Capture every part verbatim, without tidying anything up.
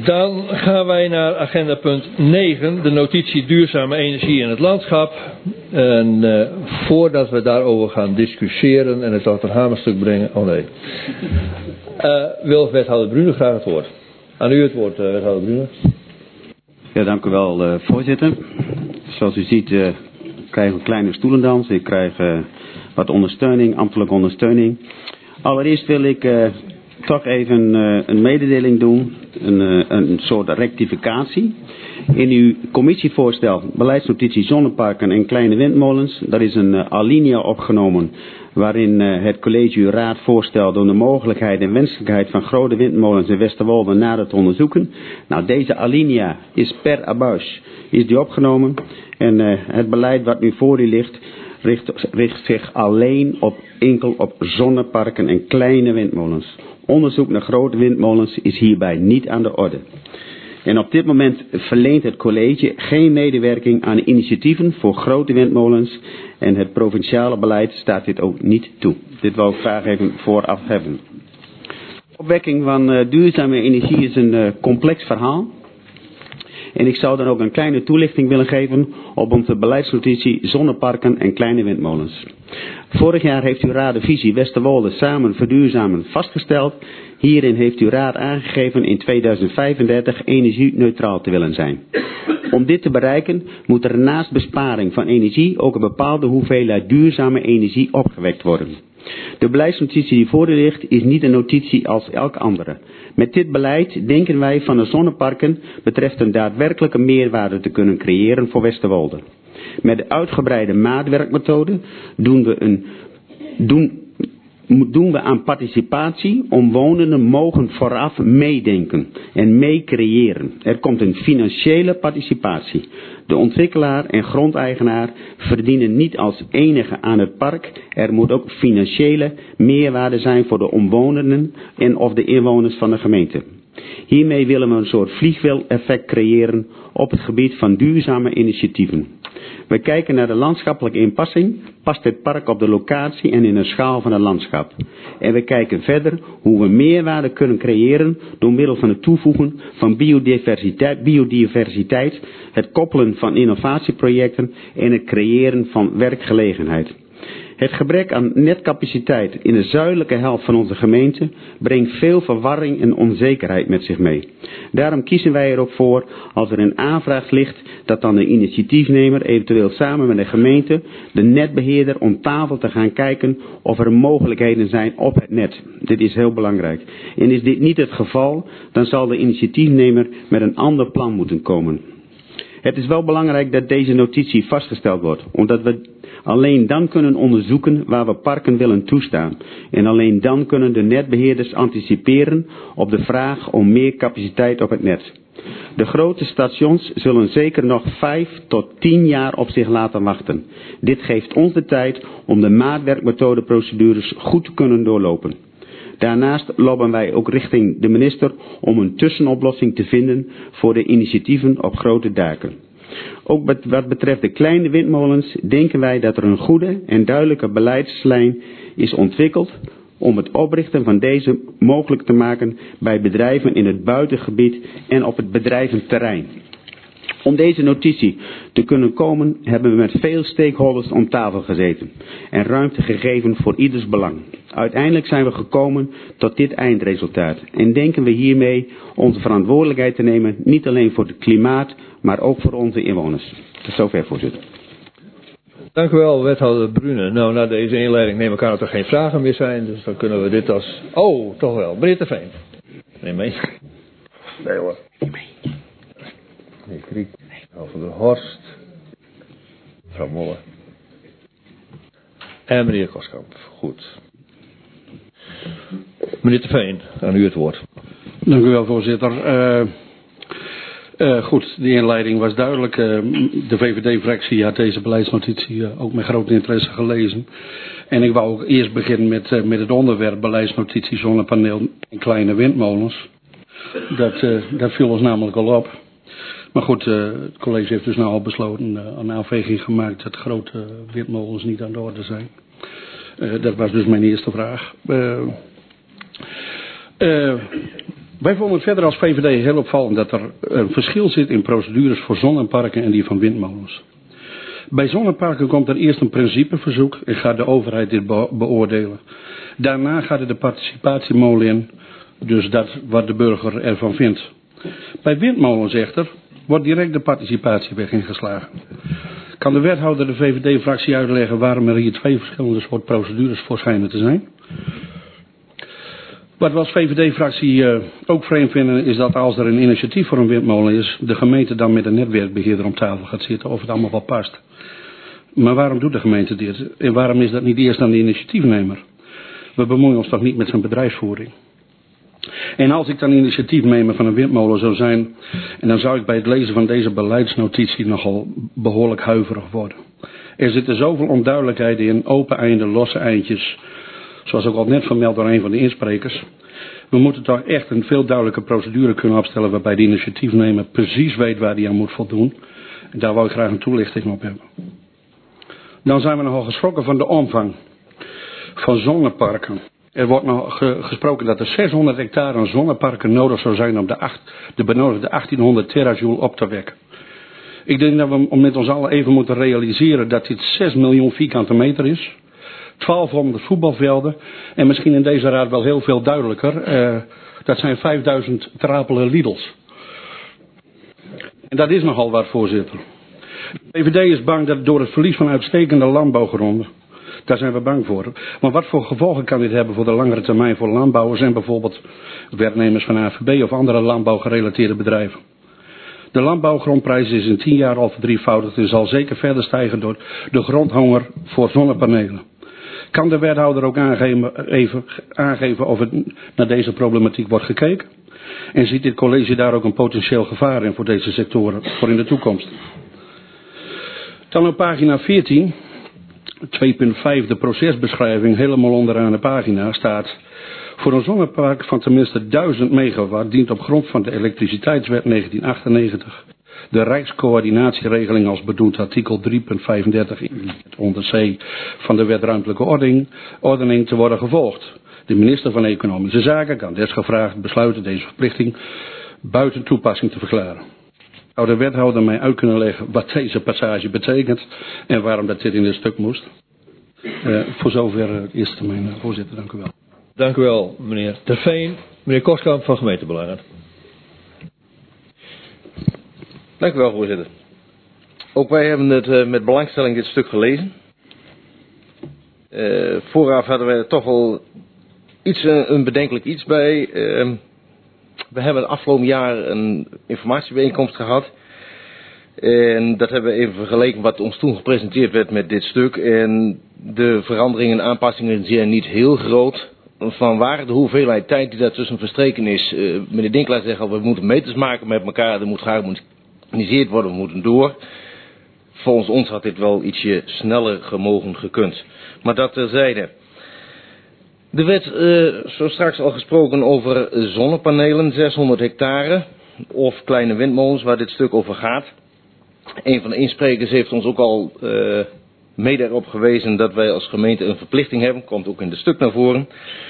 Dan gaan wij naar agenda punt negen, de notitie duurzame energie in het landschap. En uh, voordat we daarover gaan discussiëren en het tot een hamerstuk brengen, oh nee. Uh, wil wethouder Brune graag het woord. Aan u het woord, uh, wethouder Brune. Ja, dank u wel, uh, voorzitter. Zoals u ziet uh, krijgen we een kleine stoelendans. Ik krijg uh, wat ondersteuning, ambtelijke ondersteuning. Allereerst wil ik uh, toch even uh, een mededeling doen, een, uh, een soort rectificatie. In uw commissievoorstel, beleidsnotitie zonneparken en kleine windmolens, daar is een uh, alinea opgenomen waarin uh, het college uw raad voorstelt om de mogelijkheid en wenselijkheid van grote windmolens in Westerwolde nader te onderzoeken. Nou, deze alinea is per abuis is die opgenomen en uh, het beleid wat nu voor u ligt richt, richt zich alleen op enkel op zonneparken en kleine windmolens. Onderzoek naar grote windmolens is hierbij niet aan de orde. En op dit moment verleent het college geen medewerking aan initiatieven voor grote windmolens en het provinciale beleid staat dit ook niet toe. Dit wil ik graag even vooraf hebben. De opwekking van uh, duurzame energie is een uh, complex verhaal. En ik zou dan ook een kleine toelichting willen geven op onze beleidsnotitie zonneparken en kleine windmolens. Vorig jaar heeft uw raad de visie Westerwolde samen verduurzamen vastgesteld. Hierin heeft uw raad aangegeven in tweeduizend vijfendertig energie-neutraal te willen zijn. Om dit te bereiken moet er naast besparing van energie ook een bepaalde hoeveelheid duurzame energie opgewekt worden. De beleidsnotitie die voor u ligt is niet een notitie als elke andere. Met dit beleid denken wij van de zonneparken betreft een daadwerkelijke meerwaarde te kunnen creëren voor Westerwolde. Met de uitgebreide maatwerkmethode doen we, een, doen, doen we aan participatie. Omwonenden mogen vooraf meedenken en meecreëren. Er komt een financiële participatie. De ontwikkelaar en grondeigenaar verdienen niet als enige aan het park. Er moet ook financiële meerwaarde zijn voor de omwonenden en of de inwoners van de gemeente. Hiermee willen we een soort vliegwiel-effect creëren op het gebied van duurzame initiatieven. We kijken naar de landschappelijke inpassing. Past het park op de locatie en in de schaal van het landschap? En we kijken verder hoe we meerwaarde kunnen creëren door middel van het toevoegen van biodiversiteit, biodiversiteit, het koppelen van innovatieprojecten en het creëren van werkgelegenheid. Het gebrek aan netcapaciteit in de zuidelijke helft van onze gemeente brengt veel verwarring en onzekerheid met zich mee. Daarom kiezen wij er ook voor, als er een aanvraag ligt, dat dan de initiatiefnemer eventueel samen met de gemeente, de netbeheerder, om tafel te gaan kijken of er mogelijkheden zijn op het net. Dit is heel belangrijk. En is dit niet het geval, dan zal de initiatiefnemer met een ander plan moeten komen. Het is wel belangrijk dat deze notitie vastgesteld wordt, omdat we alleen dan kunnen onderzoeken waar we parken willen toestaan. En alleen dan kunnen de netbeheerders anticiperen op de vraag om meer capaciteit op het net. De grote stations zullen zeker nog vijf tot tien jaar op zich laten wachten. Dit geeft ons de tijd om de maatwerkmethodeprocedures goed te kunnen doorlopen. Daarnaast lopen wij ook richting de minister om een tussenoplossing te vinden voor de initiatieven op grote daken. Ook wat betreft de kleine windmolens denken wij dat er een goede en duidelijke beleidslijn is ontwikkeld om het oprichten van deze mogelijk te maken bij bedrijven in het buitengebied en op het bedrijventerrein. Om deze notitie te kunnen komen hebben we met veel stakeholders om tafel gezeten en ruimte gegeven voor ieders belang. Uiteindelijk zijn we gekomen tot dit eindresultaat en denken we hiermee onze verantwoordelijkheid te nemen, niet alleen voor het klimaat, maar ook voor onze inwoners. Tot zover, voorzitter. Dank u wel, wethouder Brune. Nou, na deze inleiding neem ik aan dat er geen vragen meer zijn, dus dan kunnen we dit als... Oh, toch wel. Meneer Ter Veen. Neem mee. Nee hoor. Meneer Kriek. Mevrouw van der Horst. Mevrouw Molle. En meneer Koskamp. Goed. Meneer Ter Veen, aan u het woord. Dank u wel, voorzitter. Uh, uh, goed, de inleiding was duidelijk. Uh, de V V D-fractie had deze beleidsnotitie uh, ook met groot interesse gelezen. En ik wou ook eerst beginnen met, uh, met het onderwerp beleidsnotitie zonnepaneel en kleine windmolens. Dat, uh, dat viel ons namelijk al op. Maar goed, uh, het college heeft dus nou al besloten, uh, een afweging gemaakt dat grote windmolens niet aan de orde zijn. Uh, dat was dus mijn eerste vraag. Uh, uh, Wij vonden het verder als V V D heel opvallend dat er een verschil zit in procedures voor zonneparken en die van windmolens. Bij zonneparken komt er eerst een principeverzoek en gaat de overheid dit beoordelen. Daarna gaat er de participatiemolen in, dus dat wat de burger ervan vindt. Bij windmolens echter wordt direct de participatieweg ingeslagen. Kan de wethouder de V V D-fractie uitleggen waarom er hier twee verschillende soort procedures voor schijnen te zijn? Wat we als V V D-fractie uh, ook vreemd vinden is dat als er een initiatief voor een windmolen is, de gemeente dan met een netwerkbeheerder om tafel gaat zitten of het allemaal wel past. Maar waarom doet de gemeente dit? En waarom is dat niet eerst aan de initiatiefnemer? We bemoeien ons toch niet met zijn bedrijfsvoering? En als ik dan initiatiefnemer van een windmolen zou zijn, en dan zou ik bij het lezen van deze beleidsnotitie nogal behoorlijk huiverig worden. Er zitten zoveel onduidelijkheden in, open einden, losse eindjes, zoals ook al net vermeld door een van de insprekers. We moeten toch echt een veel duidelijke procedure kunnen opstellen waarbij de initiatiefnemer precies weet waar hij aan moet voldoen. En daar wou ik graag een toelichting op hebben. Dan zijn we nogal geschrokken van de omvang van zonneparken. Er wordt nog gesproken dat er zeshonderd hectare aan zonneparken nodig zou zijn om de, acht, de benodigde achttienhonderd terajoule op te wekken. Ik denk dat we met ons allen even moeten realiseren dat dit zes miljoen vierkante meter is. twaalfhonderd voetbalvelden en misschien in deze raad wel heel veel duidelijker, eh, dat zijn vijfduizend trapelen Lidls. En dat is nogal wat, voorzitter. De V V D is bang dat door het verlies van uitstekende landbouwgronden, daar zijn we bang voor. Maar wat voor gevolgen kan dit hebben voor de langere termijn voor landbouwers en bijvoorbeeld werknemers van A F B of andere landbouwgerelateerde bedrijven? De landbouwgrondprijs is in tien jaar al verdrievoudigd en zal zeker verder stijgen door de grondhonger voor zonnepanelen. Kan de wethouder ook aangeven, even, aangeven of het naar deze problematiek wordt gekeken? En ziet dit college daar ook een potentieel gevaar in voor deze sectoren voor in de toekomst? Dan op pagina veertien, twee punt vijf, de procesbeschrijving, helemaal onderaan de pagina staat: voor een zonnepark van tenminste duizend megawatt dient op grond van de elektriciteitswet negentien achtennegentig de Rijkscoördinatieregeling als bedoeld artikel drie punt vijfendertig onder C van de wet ruimtelijke ordening, ordening te worden gevolgd. De minister van Economische Zaken kan desgevraagd besluiten deze verplichting buiten toepassing te verklaren. Zou de wethouder mij uit kunnen leggen wat deze passage betekent en waarom dat dit in dit stuk moest? Uh, voor zover uh, eerst termijn, uh, voorzitter, dank u wel. Dank u wel, meneer Terveen. Meneer Kostkamp van Gemeentebelangen. Dank u wel, voorzitter. Ook wij hebben het uh, met belangstelling dit stuk gelezen. Uh, vooraf hadden wij er toch wel iets, uh, een bedenkelijk iets bij. Uh, we hebben het afgelopen jaar een informatiebijeenkomst gehad. En dat hebben we even vergeleken wat ons toen gepresenteerd werd met dit stuk. En de veranderingen en aanpassingen zijn niet heel groot. Vanwaar de hoeveelheid tijd die daartussen verstreken is. Uh, meneer Dinklaar zegt al, we moeten meters maken met elkaar. Er moet geharmoniseerd worden, we moeten door. Volgens ons had dit wel ietsje sneller gemogen gekund. Maar dat terzijde. De wet, uh, zo straks al gesproken over zonnepanelen, zeshonderd hectare. Of kleine windmolens waar dit stuk over gaat. Een van de insprekers heeft ons ook al uh, mede erop gewezen dat wij als gemeente een verplichting hebben. Komt ook in het stuk naar voren.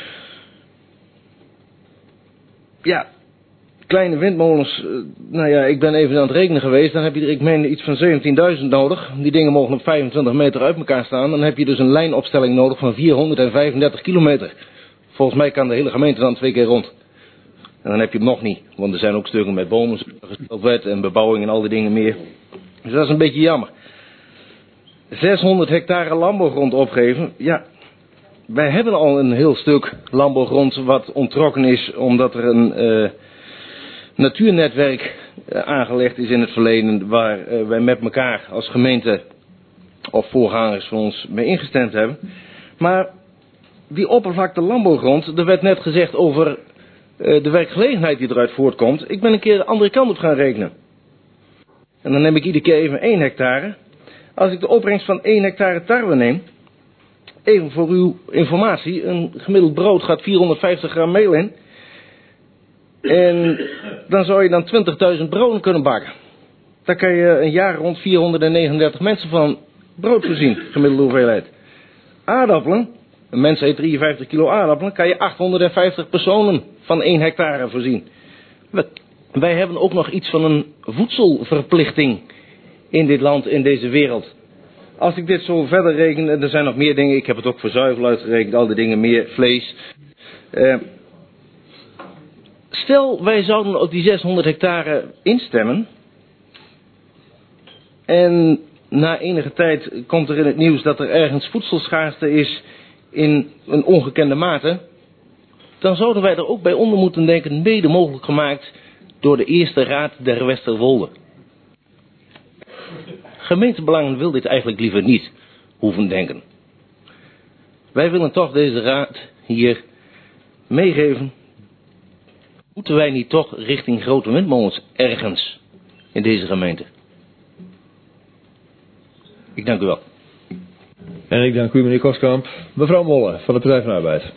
Ja, kleine windmolens. Uh, nou ja, ik ben even aan het rekenen geweest. Dan heb je er, ik meen, iets van zeventienduizend nodig. Die dingen mogen op vijfentwintig meter uit elkaar staan. Dan heb je dus een lijnopstelling nodig van vierhonderdvijfendertig kilometer. Volgens mij kan de hele gemeente dan twee keer rond. En dan heb je het nog niet. Want er zijn ook stukken met bomen gesteld en bebouwing en al die dingen meer. Dus dat is een beetje jammer. zeshonderd hectare landbouwgrond opgeven. Ja, wij hebben al een heel stuk landbouwgrond wat ontrokken is. Omdat er een uh, natuurnetwerk uh, aangelegd is in het verleden. Waar uh, wij met elkaar als gemeente of voorgangers van ons mee ingestemd hebben. Maar die oppervlakte landbouwgrond, er werd net gezegd over uh, de werkgelegenheid die eruit voortkomt. Ik ben een keer de andere kant op gaan rekenen. En dan neem ik iedere keer even één hectare. Als ik de opbrengst van één hectare tarwe neem. Even voor uw informatie. Een gemiddeld brood gaat vierhonderdvijftig gram meel in. En dan zou je dan twintigduizend broden kunnen bakken. Daar kan je een jaar rond vierhonderdnegenendertig mensen van brood voorzien. Gemiddelde hoeveelheid. Aardappelen. Een mens eet drieënvijftig kilo aardappelen. Kan je achthonderdvijftig personen van één hectare voorzien. Wij hebben ook nog iets van een voedselverplichting in dit land, in deze wereld. Als ik dit zo verder reken, en er zijn nog meer dingen, ik heb het ook voor zuivel uitgerekend, al die dingen meer, vlees. Uh, stel, wij zouden op die zeshonderd hectare instemmen. En na enige tijd komt er in het nieuws dat er ergens voedselschaarste is in een ongekende mate. Dan zouden wij er ook bij onder moeten denken, mede mogelijk gemaakt door de Eerste Raad der Westerwolde. Gemeentebelangen wil dit eigenlijk liever niet hoeven denken. Wij willen toch deze raad hier meegeven. Moeten wij niet toch richting grote windmolens ergens in deze gemeente? Ik dank u wel. En ik dank u, meneer Kostkamp. Mevrouw Molle van de Partij van de Arbeid.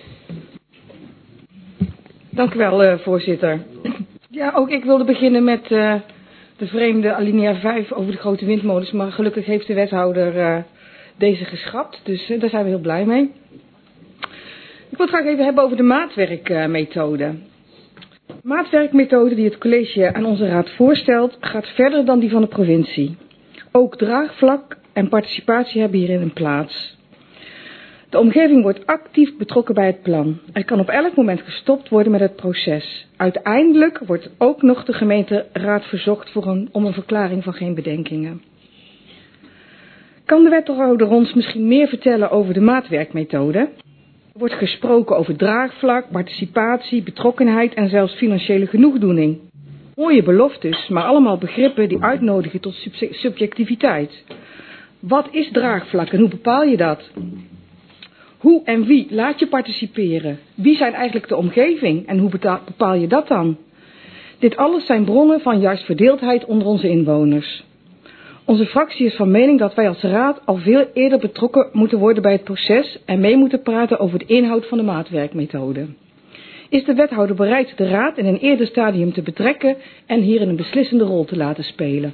Dank u wel, uh, voorzitter. Ja, ook ik wilde beginnen met uh, de vreemde alinea vijf over de grote windmolens. Maar gelukkig heeft de wethouder uh, deze geschrapt. Dus uh, daar zijn we heel blij mee. Ik wil het graag even hebben over de maatwerkmethode. De maatwerkmethode die het college aan onze raad voorstelt, gaat verder dan die van de provincie. Ook draagvlak en participatie hebben hierin een plaats. De omgeving wordt actief betrokken bij het plan. Er kan op elk moment gestopt worden met het proces. Uiteindelijk wordt ook nog de gemeenteraad verzocht voor een, om een verklaring van geen bedenkingen. Kan de wethouder ons misschien meer vertellen over de maatwerkmethode? Er wordt gesproken over draagvlak, participatie, betrokkenheid en zelfs financiële genoegdoening. Mooie beloftes, maar allemaal begrippen die uitnodigen tot subjectiviteit. Wat is draagvlak en hoe bepaal je dat? Hoe en wie laat je participeren? Wie zijn eigenlijk de omgeving en hoe bepaal je dat dan? Dit alles zijn bronnen van juist verdeeldheid onder onze inwoners. Onze fractie is van mening dat wij als raad al veel eerder betrokken moeten worden bij het proces en mee moeten praten over de inhoud van de maatwerkmethode. Is de wethouder bereid de raad in een eerder stadium te betrekken en hierin een beslissende rol te laten spelen?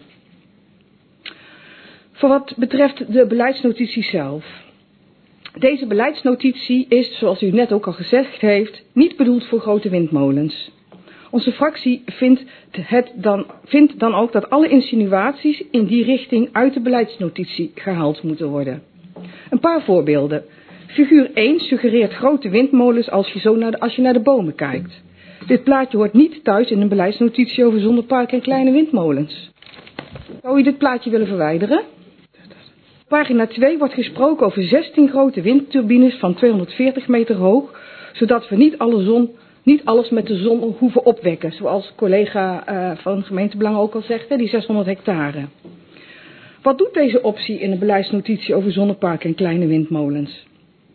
Voor wat betreft de beleidsnotitie zelf. Deze beleidsnotitie is, zoals u net ook al gezegd heeft, niet bedoeld voor grote windmolens. Onze fractie vindt, het dan, vindt dan ook dat alle insinuaties in die richting uit de beleidsnotitie gehaald moeten worden. Een paar voorbeelden. Figuur één suggereert grote windmolens als je, zo naar de, als je naar de bomen kijkt. Dit plaatje hoort niet thuis in een beleidsnotitie over zonneparken en kleine windmolens. Zou u dit plaatje willen verwijderen? Pagina twee wordt gesproken over zestien grote windturbines van tweehonderdveertig meter hoog, zodat we niet, alle zon, niet alles met de zon hoeven opwekken, zoals collega uh, van gemeentebelangen ook al zegt, hè, die zeshonderd hectare. Wat doet deze optie in de beleidsnotitie over zonneparken en kleine windmolens?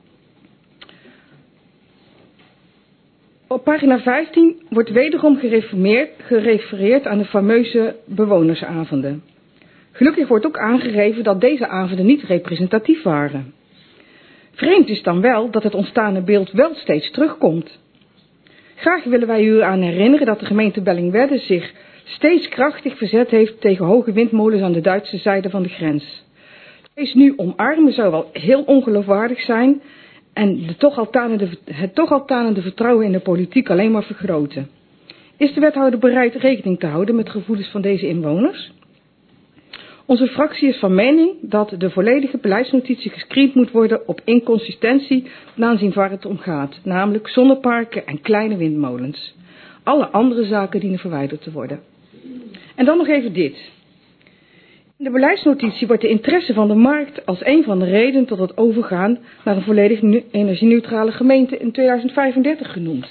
Op pagina vijftien wordt wederom gerefereerd aan de fameuze bewonersavonden. Gelukkig wordt ook aangegeven dat deze avonden niet representatief waren. Vreemd is dan wel dat het ontstane beeld wel steeds terugkomt. Graag willen wij u aan herinneren dat de gemeente Bellingwedde zich steeds krachtig verzet heeft tegen hoge windmolens aan de Duitse zijde van de grens. Deze nu omarmen zou wel heel ongeloofwaardig zijn en de toch al tanende, het toch al tanende vertrouwen in de politiek alleen maar vergroten. Is de wethouder bereid rekening te houden met de gevoelens van deze inwoners? Onze fractie is van mening dat de volledige beleidsnotitie gescreend moet worden op inconsistentie ten aanzien waar het om gaat, namelijk zonneparken en kleine windmolens. Alle andere zaken dienen verwijderd te worden. En dan nog even dit. In de beleidsnotitie wordt de interesse van de markt als een van de redenen tot het overgaan naar een volledig energie-neutrale gemeente in tweeduizend vijfendertig genoemd.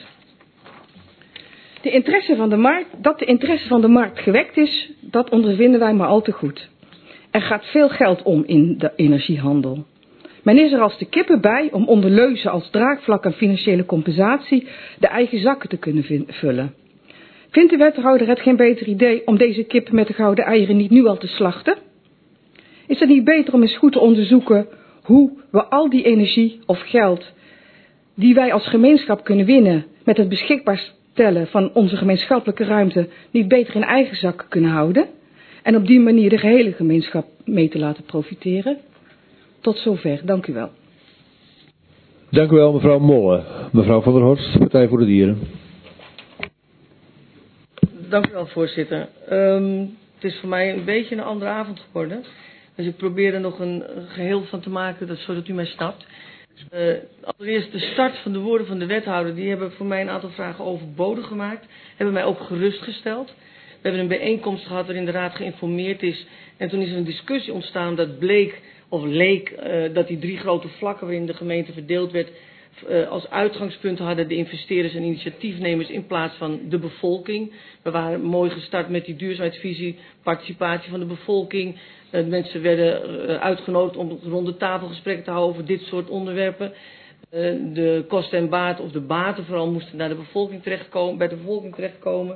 De interesse van de markt, dat de interesse van de markt gewekt is, dat ondervinden wij maar al te goed. Er gaat veel geld om in de energiehandel. Men is er als de kippen bij om onder leuzen als draagvlak en financiële compensatie de eigen zakken te kunnen vullen. Vindt de wethouder het geen beter idee om deze kippen met de gouden eieren niet nu al te slachten? Is het niet beter om eens goed te onderzoeken hoe we al die energie of geld die wij als gemeenschap kunnen winnen met het beschikbaar stellen van onze gemeenschappelijke ruimte niet beter in eigen zak kunnen houden? En op die manier de gehele gemeenschap mee te laten profiteren. Tot zover. Dank u wel. Dank u wel, mevrouw Molle. Mevrouw van der Horst, Partij voor de Dieren. dank u wel, voorzitter. Um, het is voor mij een beetje een andere avond geworden. Dus ik probeer er nog een geheel van te maken, dat, zodat u mij snapt. Uh, allereerst de start van de woorden van de wethouder, die hebben voor mij een aantal vragen overbodig gemaakt. Hebben mij ook gerustgesteld. We hebben een bijeenkomst gehad waarin de raad geïnformeerd is. En toen is er een discussie ontstaan dat bleek, of leek, uh, dat die drie grote vlakken waarin de gemeente verdeeld werd, uh, als uitgangspunt hadden de investeerders en initiatiefnemers in plaats van de bevolking. We waren mooi gestart met die duurzaamheidsvisie, participatie van de bevolking. Uh, de mensen werden uh, uitgenodigd om rond de tafel gesprekken te houden over dit soort onderwerpen. Uh, de kosten en baten, of de baten vooral, moesten naar de bevolking terechtkomen, bij de bevolking terechtkomen.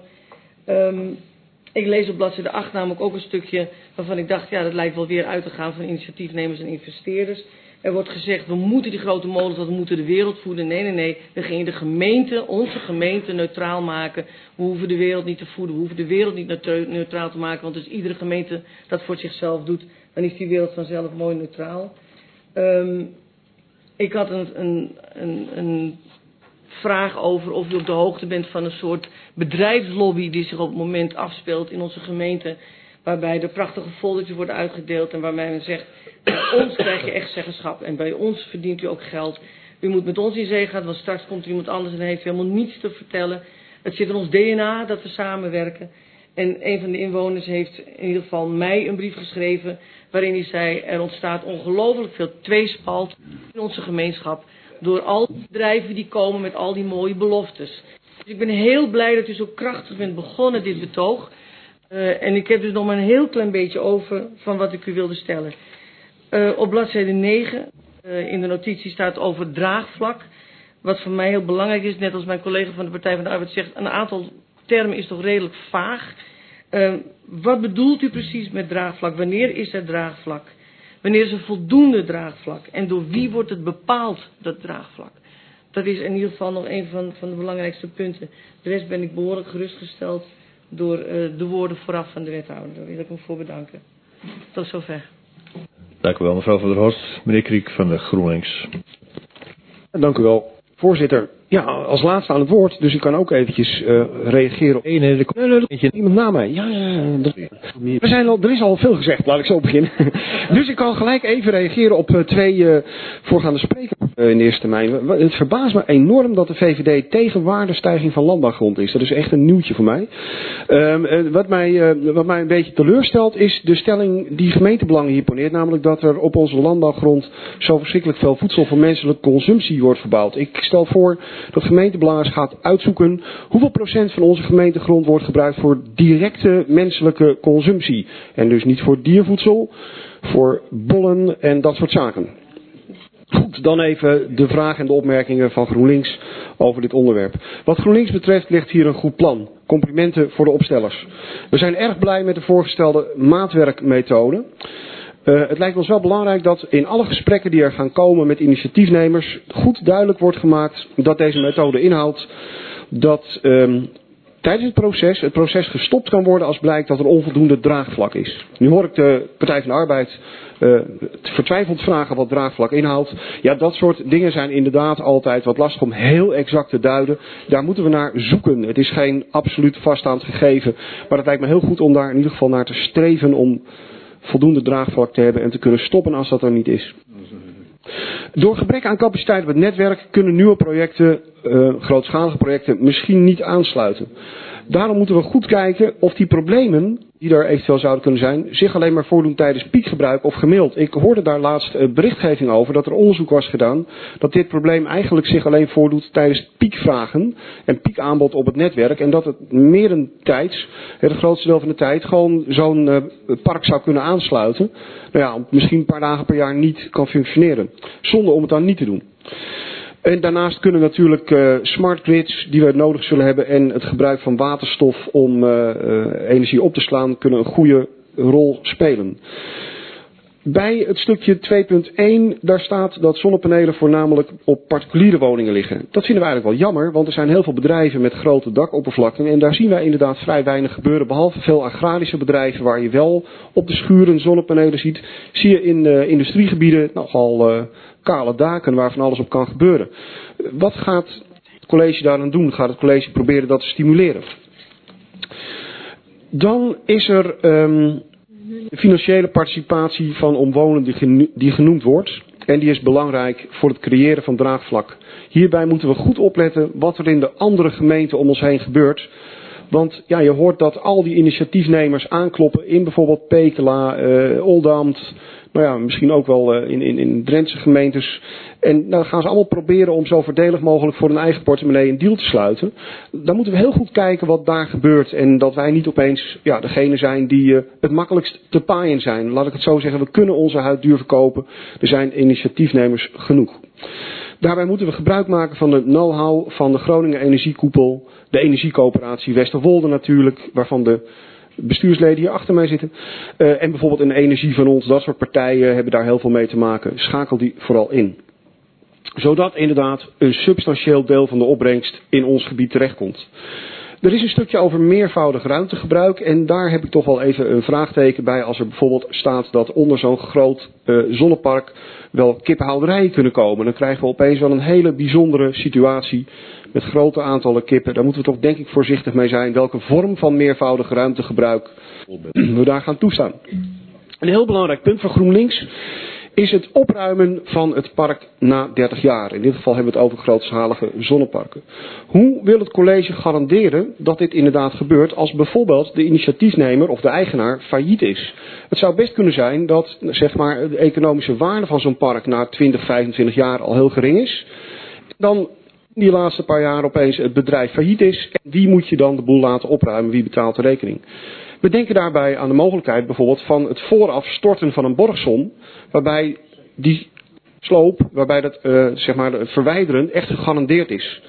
Um, ik lees op bladzijde acht namelijk ook een stukje waarvan ik dacht, ja, dat lijkt wel weer uit te gaan van initiatiefnemers en investeerders. Er wordt gezegd, we moeten die grote molens, want we moeten de wereld voeden. Nee, nee, nee, we gingen de gemeente, onze gemeente, neutraal maken. We hoeven de wereld niet te voeden, we hoeven de wereld niet neutraal te maken, want als iedere gemeente dat voor zichzelf doet, dan is die wereld vanzelf mooi neutraal. Um, ik had een, een, een, een vraag over of u op de hoogte bent van een soort bedrijfslobby die zich op het moment afspeelt in onze gemeente, waarbij er prachtige foldertjes worden uitgedeeld en waarbij men zegt, bij ons krijg je echt zeggenschap en bij ons verdient u ook geld. U moet met ons in zee gaan, want straks komt er iemand anders en heeft helemaal niets te vertellen. Het zit in ons D N A dat we samenwerken. En een van de inwoners heeft in ieder geval mij een brief geschreven waarin hij zei, er ontstaat ongelooflijk veel tweespalt in onze gemeenschap door al die bedrijven die komen met al die mooie beloftes. Dus ik ben heel blij dat u zo krachtig bent begonnen dit betoog. Uh, en ik heb dus nog maar een heel klein beetje over van wat ik u wilde stellen. Uh, op bladzijde negen uh, in de notitie staat over draagvlak. Wat voor mij heel belangrijk is, net als mijn collega van de Partij van de Arbeid zegt, een aantal termen is toch redelijk vaag. Uh, wat bedoelt u precies met draagvlak? Wanneer is er draagvlak? Wanneer is er voldoende draagvlak? En door wie wordt het bepaald, dat draagvlak? Dat is in ieder geval nog een van, van de belangrijkste punten. De rest ben ik behoorlijk gerustgesteld door uh, de woorden vooraf van de wethouder. Daar wil ik hem voor bedanken. Tot zover. Dank u wel, mevrouw Van der Horst. Meneer Kriek van de GroenLinks. Dank u wel, voorzitter. Ja, als laatste aan het woord, dus ik kan ook eventjes uh, reageren op... Nee, nee, er nee, nee, nee, iemand na mij. Ja, ja, dat... We zijn al, er is al veel gezegd, laat ik zo beginnen. Dus ik kan gelijk even reageren op uh, twee uh, voorgaande sprekers uh, in de eerste termijn. Het verbaast me enorm dat de V V D tegen waardestijging van landbouwgrond is. Dat is echt een nieuwtje voor mij. Um, uh, wat, mij uh, wat mij een beetje teleurstelt is de stelling die gemeentebelangen hier poneert. Namelijk dat er op onze landbouwgrond zo verschrikkelijk veel voedsel voor menselijke consumptie wordt verbouwd. Ik stel voor dat gemeentebelangen gaat uitzoeken hoeveel procent van onze gemeentegrond wordt gebruikt voor directe menselijke consumptie. En dus niet voor diervoedsel, voor bollen en dat soort zaken. Goed, dan even de vraag en de opmerkingen van GroenLinks over dit onderwerp. Wat GroenLinks betreft ligt hier een goed plan. Complimenten voor de opstellers. We zijn erg blij met de voorgestelde maatwerkmethode. Uh, het lijkt ons wel belangrijk dat in alle gesprekken die er gaan komen met initiatiefnemers goed duidelijk wordt gemaakt dat deze methode inhoudt dat um, tijdens het proces het proces gestopt kan worden als blijkt dat er onvoldoende draagvlak is. Nu hoor ik de Partij van de Arbeid uh, vertwijfeld vragen wat draagvlak inhoudt. Ja, dat soort dingen zijn inderdaad altijd wat lastig om heel exact te duiden. Daar moeten we naar zoeken. Het is geen absoluut vaststaand gegeven, maar het lijkt me heel goed om daar in ieder geval naar te streven om voldoende draagvlak te hebben en te kunnen stoppen als dat er niet is. Door gebrek aan capaciteit op het netwerk kunnen nieuwe projecten, uh, grootschalige projecten, misschien niet aansluiten. Daarom moeten we goed kijken of die problemen die er eventueel zouden kunnen zijn, zich alleen maar voordoen tijdens piekgebruik of gemiddeld. Ik hoorde daar laatst uh, berichtgeving over dat er onderzoek was gedaan dat dit probleem eigenlijk zich alleen voordoet tijdens piekvragen en piekaanbod op het netwerk. En dat het merentijds, het grootste deel van de tijd, gewoon zo'n uh, park zou kunnen aansluiten. Nou ja, misschien een paar dagen per jaar niet kan functioneren. Zonde om het dan niet te doen. En daarnaast kunnen natuurlijk uh, smart grids die we nodig zullen hebben en het gebruik van waterstof om uh, uh, energie op te slaan kunnen een goede rol spelen. Bij het stukje twee punt één, daar staat dat zonnepanelen voornamelijk op particuliere woningen liggen. Dat vinden we eigenlijk wel jammer, want er zijn heel veel bedrijven met grote dakoppervlakten en daar zien wij inderdaad vrij weinig gebeuren. Behalve veel agrarische bedrijven waar je wel op de schuren zonnepanelen ziet, zie je in uh, industriegebieden nogal uh, kale daken waar van alles op kan gebeuren. Wat gaat het college daaraan doen? Gaat het college proberen dat te stimuleren? Dan is er um, de financiële participatie van omwonenden die genoemd wordt. En die is belangrijk voor het creëren van draagvlak. Hierbij moeten we goed opletten wat er in de andere gemeenten om ons heen gebeurt. Want ja, je hoort dat al die initiatiefnemers aankloppen in bijvoorbeeld Pekela, uh, Oldambt, nou ja, misschien ook wel uh, in, in, in Drentse gemeentes. En dan gaan ze allemaal proberen om zo voordelig mogelijk voor hun eigen portemonnee een deal te sluiten. Dan moeten we heel goed kijken wat daar gebeurt. En dat wij niet opeens ja, degene zijn die uh, het makkelijkst te paaien zijn. Laat ik het zo zeggen, we kunnen onze huid duur verkopen. Er zijn initiatiefnemers genoeg. Daarbij moeten we gebruik maken van de know-how van de Groningen Energiekoepel, de Energiecoöperatie Westerwolde natuurlijk, waarvan de bestuursleden hier achter mij zitten. Uh, en bijvoorbeeld een Energie van ons, dat soort partijen hebben daar heel veel mee te maken. Schakel die vooral in. Zodat inderdaad een substantieel deel van de opbrengst in ons gebied terechtkomt. Er is een stukje over meervoudig ruimtegebruik en daar heb ik toch wel even een vraagteken bij als er bijvoorbeeld staat dat onder zo'n groot uh, zonnepark wel kippenhouderijen kunnen komen. Dan krijgen we opeens wel een hele bijzondere situatie met grote aantallen kippen. Daar moeten we toch denk ik voorzichtig mee zijn welke vorm van meervoudig ruimtegebruik we daar gaan toestaan. Een heel belangrijk punt voor GroenLinks is het opruimen van het park na dertig jaar. In dit geval hebben we het over grootschalige zonneparken. Hoe wil het college garanderen dat dit inderdaad gebeurt als bijvoorbeeld de initiatiefnemer of de eigenaar failliet is? Het zou best kunnen zijn dat zeg maar, de economische waarde van zo'n park na twintig, vijfentwintig jaar al heel gering is. Dan in die laatste paar jaar opeens het bedrijf failliet is. En wie moet je dan de boel laten opruimen? Wie betaalt de rekening? We denken daarbij aan de mogelijkheid bijvoorbeeld van het vooraf storten van een borgsom, waarbij die sloop, waarbij dat, uh, zeg maar, het verwijderen echt gegarandeerd is.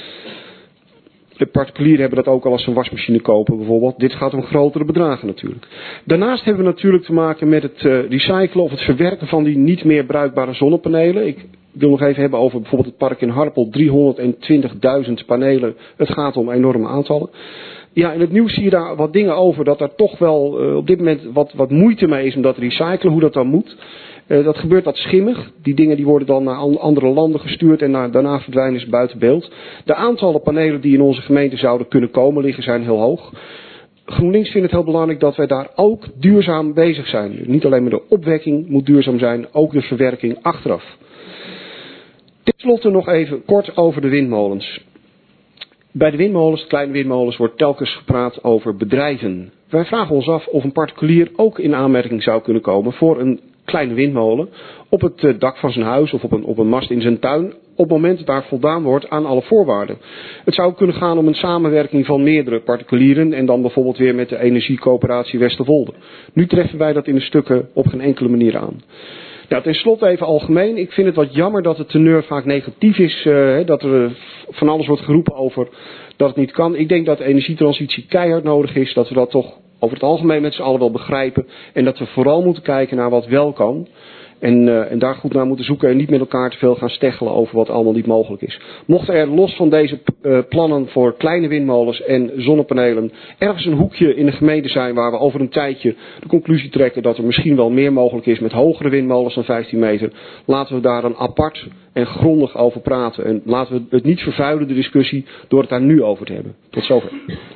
De particulieren hebben dat ook al als ze een wasmachine kopen bijvoorbeeld. Dit gaat om grotere bedragen natuurlijk. Daarnaast hebben we natuurlijk te maken met het uh, recyclen of het verwerken van die niet meer bruikbare zonnepanelen. Ik wil nog even hebben over bijvoorbeeld het park in Harpel, driehonderdtwintigduizend panelen. Het gaat om enorme aantallen. Ja, in het nieuws zie je daar wat dingen over dat er toch wel uh, op dit moment wat, wat moeite mee is om dat te recyclen, hoe dat dan moet. Uh, dat gebeurt wat schimmig. Die dingen die worden dan naar andere landen gestuurd en naar, daarna verdwijnen ze buiten beeld. De aantallen panelen die in onze gemeente zouden kunnen komen liggen zijn heel hoog. GroenLinks vindt het heel belangrijk dat wij daar ook duurzaam bezig zijn. Niet alleen maar de opwekking moet duurzaam zijn, ook de verwerking achteraf. Ten slotte nog even kort over de windmolens. Bij de windmolens, kleine windmolens, wordt telkens gepraat over bedrijven. Wij vragen ons af of een particulier ook in aanmerking zou kunnen komen voor een kleine windmolen op het dak van zijn huis of op een, op een mast in zijn tuin, op het moment dat daar voldaan wordt aan alle voorwaarden. Het zou kunnen gaan om een samenwerking van meerdere particulieren en dan bijvoorbeeld weer met de Energiecoöperatie Westerwolde. Nu treffen wij dat in de stukken op geen enkele manier aan. Nou, ten slotte even algemeen. Ik vind het wat jammer dat het teneur vaak negatief is. Uh, dat er van alles wordt geroepen over dat het niet kan. Ik denk dat de energietransitie keihard nodig is. Dat we dat toch over het algemeen met z'n allen wel begrijpen. En dat we vooral moeten kijken naar wat wel kan. En, uh, en daar goed naar moeten zoeken en niet met elkaar te veel gaan steggelen over wat allemaal niet mogelijk is. Mocht er los van deze uh, plannen voor kleine windmolens en zonnepanelen ergens een hoekje in de gemeente zijn waar we over een tijdje de conclusie trekken dat er misschien wel meer mogelijk is met hogere windmolens dan vijftien meter, laten we daar dan apart en grondig over praten. En laten we het niet vervuilen, de discussie, door het daar nu over te hebben. Tot zover.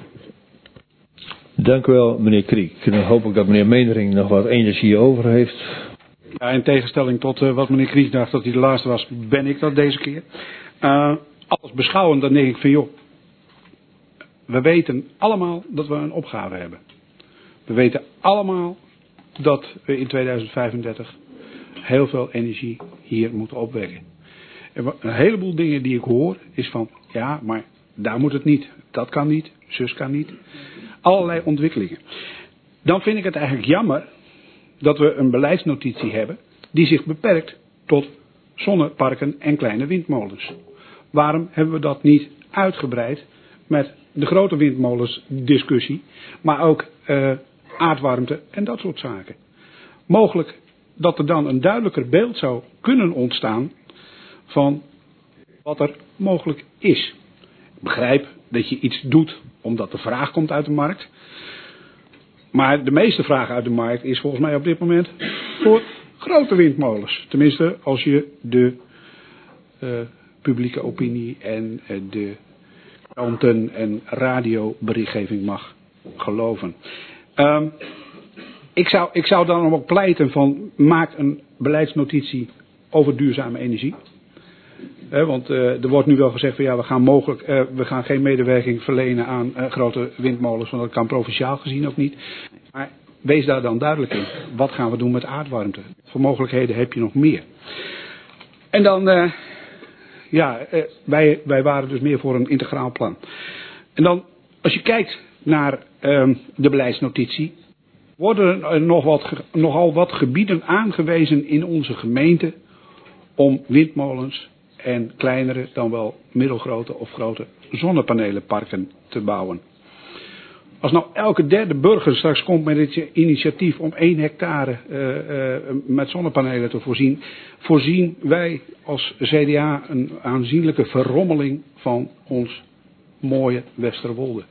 Dank u wel, meneer Kriek. Dan hoop ik dat meneer Meendering nog wat energie over heeft. Ja, in tegenstelling tot uh, wat meneer Kriek dacht dat hij de laatste was, ben ik dat deze keer. Uh, alles beschouwend, dan denk ik van joh, we weten allemaal dat we een opgave hebben. We weten allemaal dat we in tweeduizend vijfendertig heel veel energie hier moeten opwekken. En een heleboel dingen die ik hoor is van ja, maar daar moet het niet. Dat kan niet, zus kan niet. Allerlei ontwikkelingen. Dan vind ik het eigenlijk jammer dat we een beleidsnotitie hebben die zich beperkt tot zonneparken en kleine windmolens. Waarom hebben we dat niet uitgebreid met de grote windmolens discussie, maar ook uh, aardwarmte en dat soort zaken. Mogelijk dat er dan een duidelijker beeld zou kunnen ontstaan van wat er mogelijk is. Ik begrijp dat je iets doet omdat de vraag komt uit de markt. Maar de meeste vraag uit de markt is volgens mij op dit moment voor grote windmolens. Tenminste, als je de uh, publieke opinie en uh, de kranten- en radioberichtgeving mag geloven. Um, ik, zou, ik zou dan ook pleiten van, maak een beleidsnotitie over duurzame energie. He, want uh, er wordt nu wel gezegd van ja, we gaan mogelijk, uh, we gaan geen medewerking verlenen aan uh, grote windmolens, want dat kan provinciaal gezien ook niet. Maar wees daar dan duidelijk in. Wat gaan we doen met aardwarmte? Voor mogelijkheden heb je nog meer. En dan, uh, ja, uh, wij, wij waren dus meer voor een integraal plan. En dan, als je kijkt naar uh, de beleidsnotitie, worden er nog wat, nogal wat gebieden aangewezen in onze gemeente om windmolens en kleinere dan wel middelgrote of grote zonnepanelenparken te bouwen. Als nou elke derde burger straks komt met het initiatief om één hectare uh, uh, met zonnepanelen te voorzien, voorzien wij als C D A een aanzienlijke verrommeling van ons mooie Westerwolde.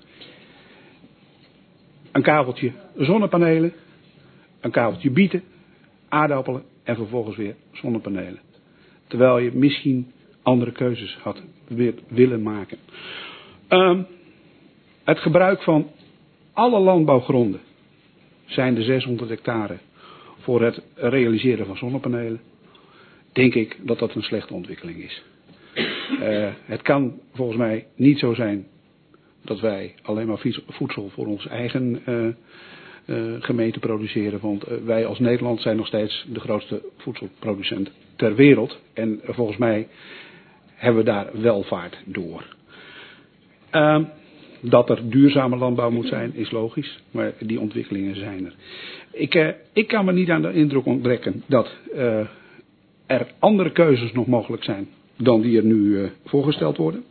Een kabeltje zonnepanelen, een kabeltje bieten, aardappelen en vervolgens weer zonnepanelen. Terwijl je misschien andere keuzes had willen maken. Um, het gebruik van alle landbouwgronden zijn de zeshonderd hectare voor het realiseren van zonnepanelen. Denk ik dat dat een slechte ontwikkeling is. Uh, het kan volgens mij niet zo zijn dat wij alleen maar voedsel voor ons eigen uh, uh, gemeente produceren. Want uh, wij als Nederland zijn nog steeds de grootste voedselproducent ter wereld. En uh, volgens mij hebben we daar welvaart door. Uh, dat er duurzame landbouw moet zijn is logisch. Maar die ontwikkelingen zijn er. Ik, uh, ik kan me niet aan de indruk onttrekken dat uh, er andere keuzes nog mogelijk zijn dan die er nu uh, voorgesteld worden.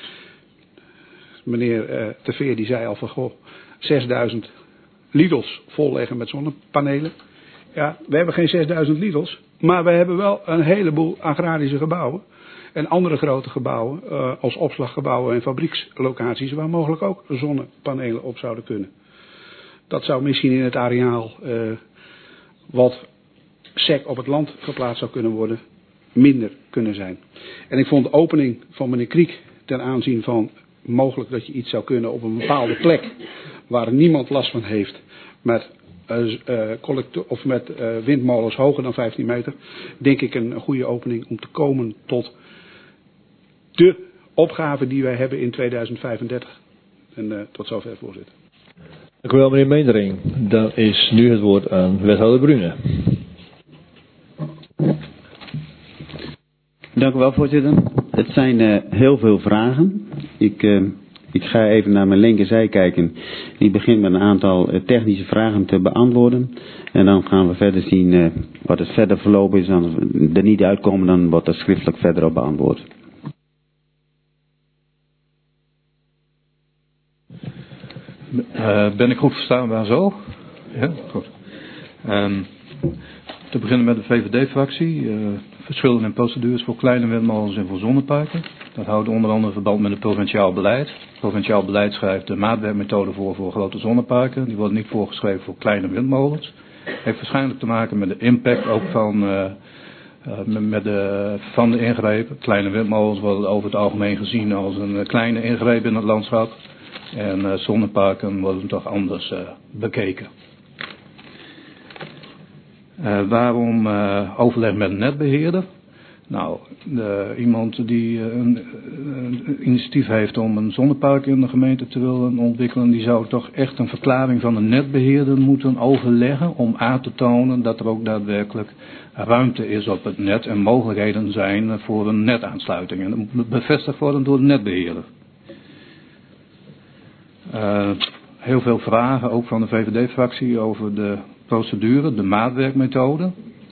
Meneer uh, Teveer die zei al van goh, zesduizend Lidls volleggen met zonnepanelen. Ja, we hebben geen zesduizend Lidls, maar we hebben wel een heleboel agrarische gebouwen. En andere grote gebouwen, uh, als opslaggebouwen en fabriekslocaties, waar mogelijk ook zonnepanelen op zouden kunnen. Dat zou misschien in het areaal uh, wat sec op het land geplaatst zou kunnen worden, minder kunnen zijn. En ik vond de opening van meneer Kriek ten aanzien van mogelijk dat je iets zou kunnen op een bepaalde plek waar niemand last van heeft met, uh, uh, collector, of met uh, windmolens hoger dan vijftien meter, denk ik een, een goede opening om te komen tot de opgave die wij hebben in tweeduizend vijfendertig. En uh, tot zover, voorzitter. Dank u wel, meneer Meendering. Dan is nu het woord aan wethouder Brune. Dank u wel, voorzitter. Het zijn uh, heel veel vragen. Ik, uh, ik ga even naar mijn linkerzij kijken. Ik begin met een aantal uh, technische vragen te beantwoorden. En dan gaan we verder zien uh, wat het verder verloop is. Als we er niet uitkomen, dan wordt er schriftelijk verder op beantwoord. Uh, ben ik goed verstaanbaar zo? Ja, goed. Um, te beginnen met de V V D-fractie. Uh, verschillen in procedures voor kleine windmolens en voor zonneparken. Dat houdt onder andere verband met het provinciaal beleid. Het provinciaal beleid schrijft de maatwerkmethode voor voor grote zonneparken. Die worden niet voorgeschreven voor kleine windmolens. Heeft waarschijnlijk te maken met de impact ook van, uh, uh, met de, van de ingrepen. Kleine windmolens worden over het algemeen gezien als een kleine ingreep in het landschap. En uh, zonneparken worden toch anders uh, bekeken. Uh, waarom uh, overleg met een netbeheerder? Nou, de, iemand die uh, een, een initiatief heeft om een zonnepark in de gemeente te willen ontwikkelen, die zou toch echt een verklaring van de netbeheerder moeten overleggen om aan te tonen dat er ook daadwerkelijk ruimte is op het net en mogelijkheden zijn voor een netaansluiting. En dat moet bevestigd worden door de netbeheerder. Uh, heel veel vragen, ook van de V V D-fractie, over de procedure, de maatwerkmethode.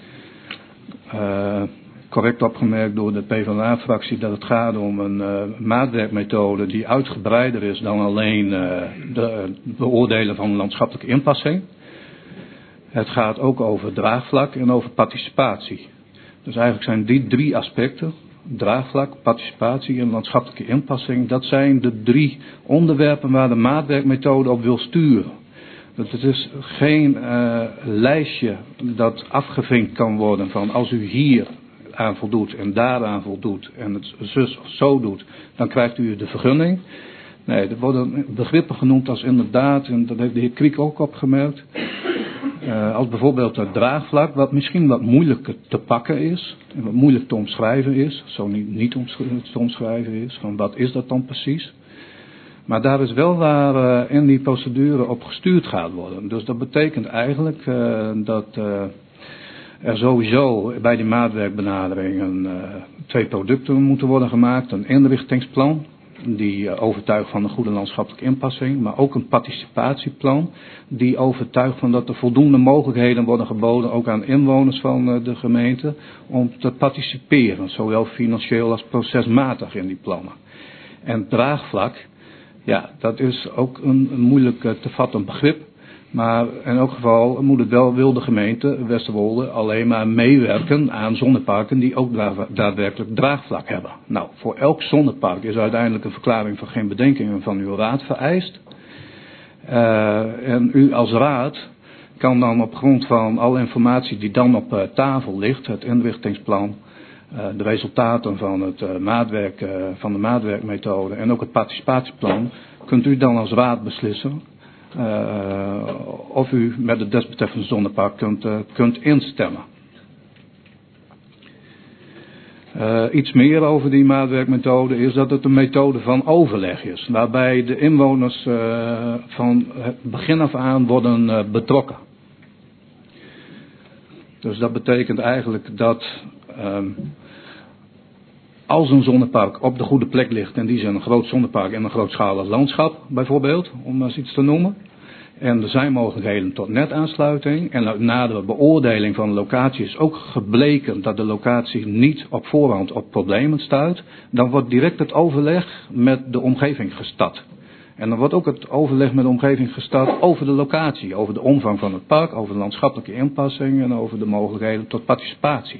Uh, correct opgemerkt door de PvdA-fractie dat het gaat om een uh, maatwerkmethode die uitgebreider is dan alleen uh, de beoordelen van landschappelijke inpassing. Het gaat ook over draagvlak en over participatie. Dus eigenlijk zijn die drie aspecten, draagvlak, participatie en landschappelijke inpassing, dat zijn de drie onderwerpen waar de maatwerkmethode op wil sturen. Dat het is geen uh, lijstje dat afgevinkt kan worden van als u hier aan voldoet en daaraan voldoet en het zus of zo doet, dan krijgt u de vergunning. Nee, er worden begrippen genoemd als inderdaad, en dat heeft de heer Kriek ook opgemerkt, uh, als bijvoorbeeld het draagvlak, wat misschien wat moeilijker te pakken is, en wat moeilijk te omschrijven is, zo niet, niet te omschrijven is, van wat is dat dan precies. Maar daar is wel waar uh, in die procedure op gestuurd gaat worden. Dus dat betekent eigenlijk uh, dat uh, er sowieso bij die maatwerkbenaderingen uh, twee producten moeten worden gemaakt. Een inrichtingsplan, die uh, overtuigt van een goede landschappelijke inpassing. Maar ook een participatieplan, die overtuigt van dat er voldoende mogelijkheden worden geboden, ook aan inwoners van uh, de gemeente, om te participeren. Zowel financieel als procesmatig in die plannen. En draagvlak, ja, dat is ook een, een moeilijk uh, te vatten begrip. Maar in elk geval moet het wel, wil de gemeente Westerwolde alleen maar meewerken aan zonneparken die ook daadwerkelijk draagvlak hebben. Nou, voor elk zonnepark is uiteindelijk een verklaring van geen bedenkingen van uw raad vereist. Uh, en u als raad kan dan op grond van alle informatie die dan op uh, tafel ligt, het inrichtingsplan, uh, de resultaten van, het, uh, maatwerk, uh, van de maatwerkmethode en ook het participatieplan, kunt u dan als raad beslissen Uh, of u met het desbetreffende zonnepark kunt, uh, kunt instemmen. Uh, iets meer over die maatwerkmethode is dat het een methode van overleg is, waarbij de inwoners uh, van het begin af aan worden uh, betrokken. Dus dat betekent eigenlijk dat um, als een zonnepark op de goede plek ligt, en die is een groot zonnepark in een grootschalig landschap bijvoorbeeld, om maar eens iets te noemen. En er zijn mogelijkheden tot netaansluiting. En uit nadere beoordeling van de locatie is ook gebleken dat de locatie niet op voorhand op problemen stuit. Dan wordt direct het overleg met de omgeving gestart. En dan wordt ook het overleg met de omgeving gestart over de locatie, over de omvang van het park, over de landschappelijke inpassing en over de mogelijkheden tot participatie.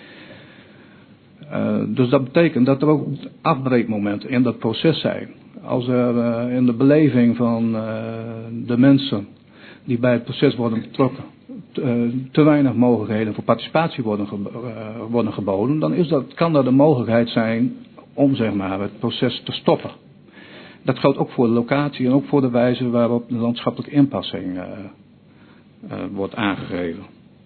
Uh, dus dat betekent dat er ook afbreekmomenten in dat proces zijn. Als er uh, in de beleving van uh, de mensen die bij het proces worden betrokken te, uh, te weinig mogelijkheden voor participatie worden, ge, uh, worden geboden, dan is dat, kan dat een mogelijkheid zijn om zeg maar, het proces te stoppen. Dat geldt ook voor de locatie en ook voor de wijze waarop de landschappelijke inpassing uh, uh, wordt aangegeven.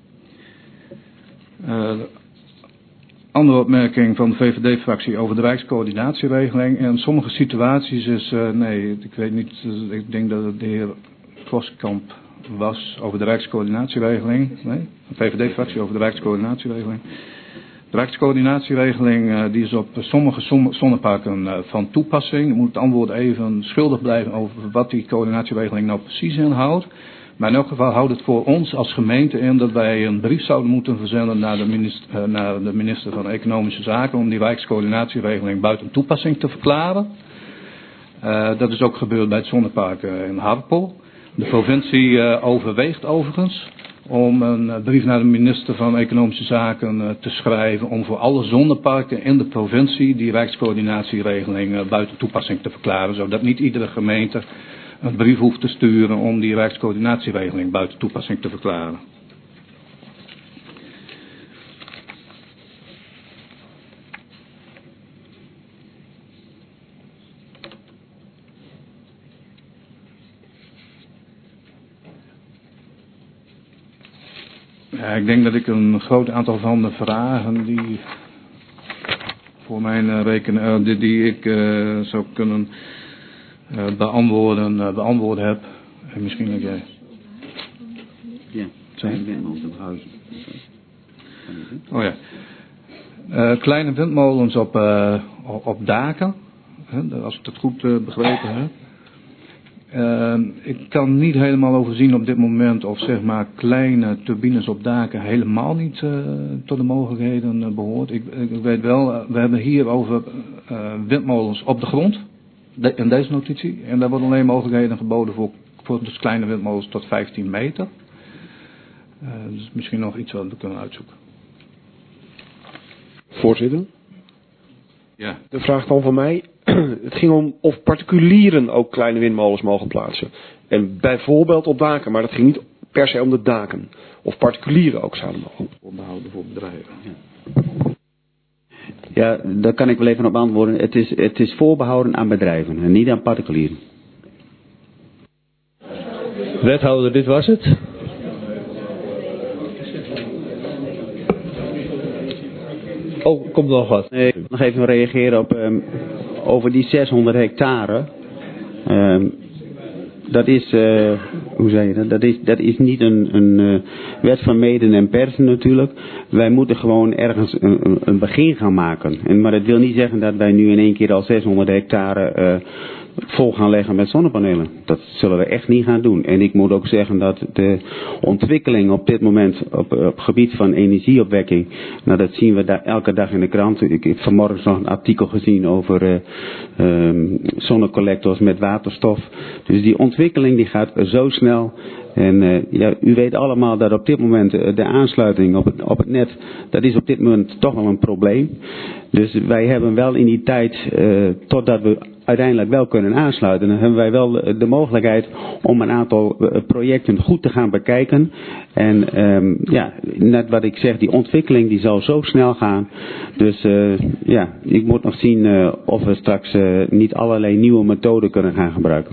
Uh, Andere opmerking van de V V D-fractie over de Rijkscoördinatieregeling. In sommige situaties is, uh, nee, ik weet niet, ik denk dat het de heer Voskamp was over de Rijkscoördinatieregeling. Nee, de V V D-fractie over de Rijkscoördinatieregeling. De Rijkscoördinatieregeling uh, die is op sommige zonneparken uh, van toepassing. Ik moet het antwoord even schuldig blijven over wat die coördinatieregeling nou precies inhoudt. Maar in elk geval houdt het voor ons als gemeente in dat wij een brief zouden moeten verzenden naar de minister, uh, naar de minister van Economische Zaken om die Rijkscoördinatieregeling buiten toepassing te verklaren. Uh, dat is ook gebeurd bij het zonnepark uh, in Harpel. De provincie uh, overweegt overigens om een brief naar de minister van Economische Zaken uh, te schrijven om voor alle zonneparken in de provincie die Rijkscoördinatieregeling uh, buiten toepassing te verklaren, zodat niet iedere gemeente een brief hoeft te sturen om die Rijkscoördinatieregeling buiten toepassing te verklaren. Ja, ik denk dat ik een groot aantal van de vragen die voor mijn rekening, die, die ik uh, zou kunnen Uh, beantwoorden, uh, beantwoord heb. En misschien dat jij. Ja, kleine windmolens op huizen. Oh ja. Uh, kleine windmolens op, uh, op daken. Hè, als ik het goed uh, begrepen heb. Uh, ik kan niet helemaal overzien op dit moment of zeg maar kleine turbines op daken helemaal niet uh, tot de mogelijkheden uh, behoort. Ik, ik weet wel, uh, we hebben hier over uh, windmolens op de grond. De, in deze notitie. En daar worden alleen mogelijkheden geboden voor, voor dus kleine windmolens tot vijftien meter. Uh, dus misschien nog iets wat we kunnen uitzoeken. Voorzitter? Ja. De vraag dan van mij. Het ging om of particulieren ook kleine windmolens mogen plaatsen. En bijvoorbeeld op daken. Maar dat ging niet per se om de daken. Of particulieren ook zouden mogen. Onderhouden voor bedrijven. Ja. Ja, daar kan ik wel even op antwoorden. Het is, het is voorbehouden aan bedrijven en niet aan particulieren. Wethouder, dit was het. Oh, komt er nog wat? Nee, ik wil nog even reageren op um, over die zeshonderd hectare. Um, dat is, uh, hoe zeg je dat? Dat is, dat is niet een, een uh, wet van meden en persen natuurlijk. Wij moeten gewoon ergens een, een begin gaan maken. En, maar dat wil niet zeggen dat wij nu in één keer al zeshonderd hectare uh, vol gaan leggen met zonnepanelen. Dat zullen we echt niet gaan doen. En ik moet ook zeggen dat de ontwikkeling op dit moment op, op het gebied van energieopwekking, nou dat zien we daar elke dag in de krant. Ik heb vanmorgen nog een artikel gezien over uh, um, zonnecollectors met waterstof. Dus die ontwikkeling die gaat zo snel. En uh, ja, u weet allemaal dat op dit moment uh, de aansluiting op het, op het net, dat is op dit moment toch wel een probleem. Dus wij hebben wel in die tijd, uh, totdat we uiteindelijk wel kunnen aansluiten, dan hebben wij wel de mogelijkheid om een aantal uh, projecten goed te gaan bekijken. En um, ja, net wat ik zeg, die ontwikkeling die zal zo snel gaan. Dus uh, ja, ik moet nog zien uh, of we straks uh, niet allerlei nieuwe methoden kunnen gaan gebruiken.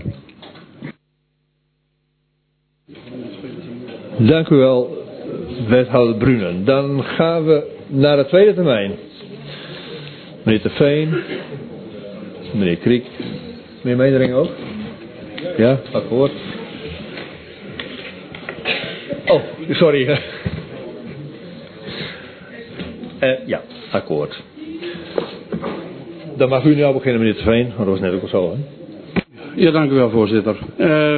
Dank u wel, wethouder Brunen. Dan gaan we naar de tweede termijn. Meneer Terveen, meneer Kriek, meneer Meendering ook? Ja, akkoord. Oh, sorry. uh, ja, akkoord. Dan mag u nu al beginnen, meneer Terveen, want dat was net ook al zo, hè? Ja, dank u wel, voorzitter. Uh,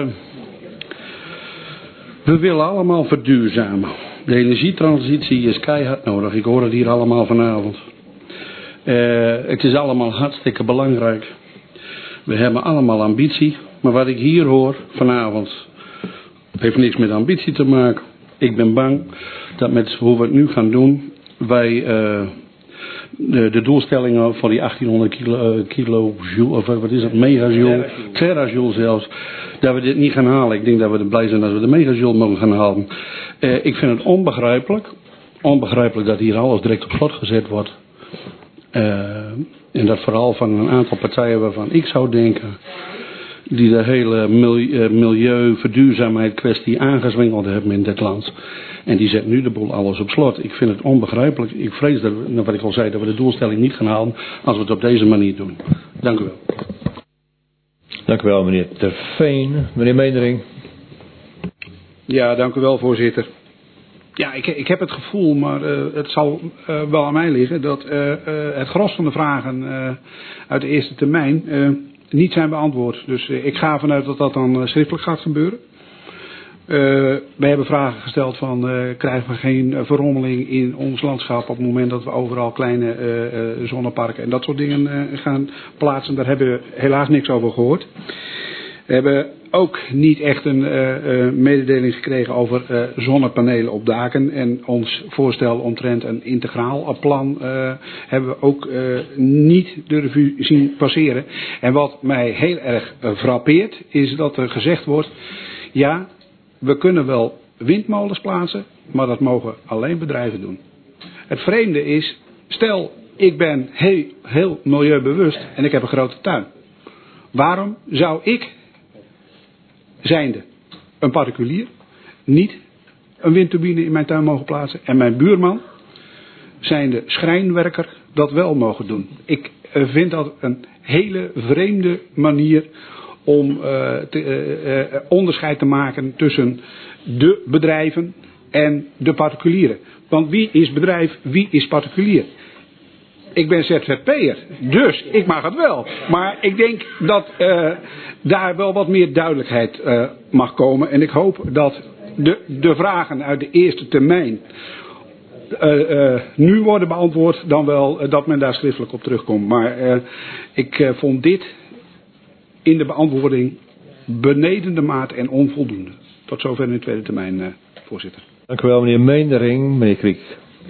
we willen allemaal verduurzamen. De energietransitie is keihard nodig. Ik hoor het hier allemaal vanavond. Uh, het is allemaal hartstikke belangrijk. We hebben allemaal ambitie. Maar wat ik hier hoor vanavond heeft niks met ambitie te maken. Ik ben bang dat met hoe we het nu gaan doen, wij uh, de, de doelstellingen van die achttienhonderd kilo, uh, kilojoule, of wat is het, megajoule, terajoule zelfs, dat we dit niet gaan halen. Ik denk dat we er blij zijn dat we de megajoule mogen gaan halen. Uh, ik vind het onbegrijpelijk, onbegrijpelijk dat hier alles direct op slot gezet wordt. Uh, en dat vooral van een aantal partijen waarvan ik zou denken, die de hele milieu, milieu verduurzaamheid kwestie aangezwengeld hebben in dit land. En die zet nu de boel alles op slot. Ik vind het onbegrijpelijk. Ik vrees dat we, wat ik al zei, dat we de doelstelling niet gaan halen als we het op deze manier doen. Dank u wel. Dank u wel, meneer Terveen. Meneer Meendering. Ja, dank u wel, voorzitter. Ja, ik, ik heb het gevoel, maar uh, het zal uh, wel aan mij liggen, dat uh, uh, het gros van de vragen uh, uit de eerste termijn uh, niet zijn beantwoord. Dus uh, ik ga ervan uit dat dat dan uh, schriftelijk gaat gebeuren. Uh, wij hebben vragen gesteld van, uh, krijgen we geen uh, verrommeling in ons landschap op het moment dat we overal kleine uh, uh, zonneparken en dat soort dingen uh, gaan plaatsen. Daar hebben we helaas niks over gehoord. We hebben ook niet echt een uh, uh, mededeling gekregen over uh, zonnepanelen op daken. En ons voorstel omtrent een integraal plan uh, hebben we ook uh, niet de revue zien passeren. En wat mij heel erg uh, frappeert is dat er gezegd wordt, ja, we kunnen wel windmolens plaatsen, maar dat mogen alleen bedrijven doen. Het vreemde is, stel ik ben heel, heel milieubewust en ik heb een grote tuin. Waarom zou ik, zijnde een particulier, niet een windturbine in mijn tuin mogen plaatsen en mijn buurman, zijnde schrijnwerker, dat wel mogen doen? Ik uh, vind dat een hele vreemde manier om uh, te, uh, uh, onderscheid te maken tussen de bedrijven en de particulieren. Want wie is bedrijf, wie is particulier? Ik ben Z Z P'er, dus ik mag het wel. Maar ik denk dat uh, daar wel wat meer duidelijkheid uh, mag komen. En ik hoop dat de, de vragen uit de eerste termijn uh, uh, nu worden beantwoord, dan wel uh, dat men daar schriftelijk op terugkomt. Maar uh, ik uh, vond dit in de beantwoording beneden de maat en onvoldoende. Tot zover in de tweede termijn, uh, voorzitter. Dank u wel, meneer Meendering. Meneer Kriek.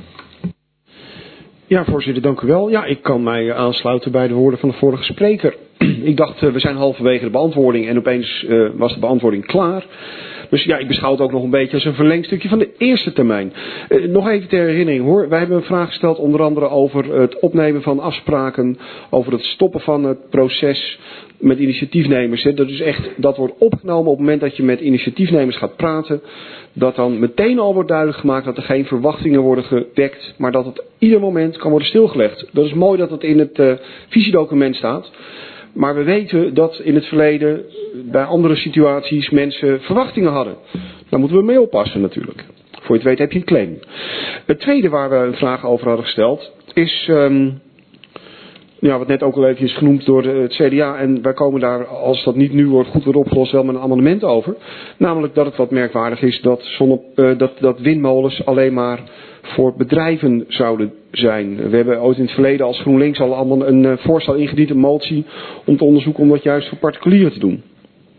Ja, voorzitter, dank u wel. Ja, ik kan mij aansluiten bij de woorden van de vorige spreker. Ik dacht, uh, we zijn halverwege de beantwoording en opeens uh, was de beantwoording klaar. Dus ja, ik beschouw het ook nog een beetje als een verlengstukje van de eerste termijn. Uh, nog even ter herinnering hoor. Wij hebben een vraag gesteld onder andere over het opnemen van afspraken, over het stoppen van het proces met initiatiefnemers. Hè. Dat is echt, dat wordt opgenomen op het moment dat je met initiatiefnemers gaat praten. Dat dan meteen al wordt duidelijk gemaakt dat er geen verwachtingen worden gewekt, maar dat het ieder moment kan worden stilgelegd. Dat is mooi dat het in het uh, visiedocument staat. Maar we weten dat in het verleden bij andere situaties mensen verwachtingen hadden. Daar moeten we mee oppassen natuurlijk. Voor je het weet heb je een claim. Het tweede waar we een vraag over hadden gesteld is, um, ja, wat net ook al even is genoemd door het C D A. En wij komen daar, als dat niet nu wordt goed wordt opgelost, wel met een amendement over. Namelijk dat het wat merkwaardig is dat, zonne, uh, dat, dat windmolens alleen maar voor bedrijven zouden zijn. We hebben ooit in het verleden als GroenLinks al allemaal een uh, voorstel ingediend, een motie, om te onderzoeken om dat juist voor particulieren te doen.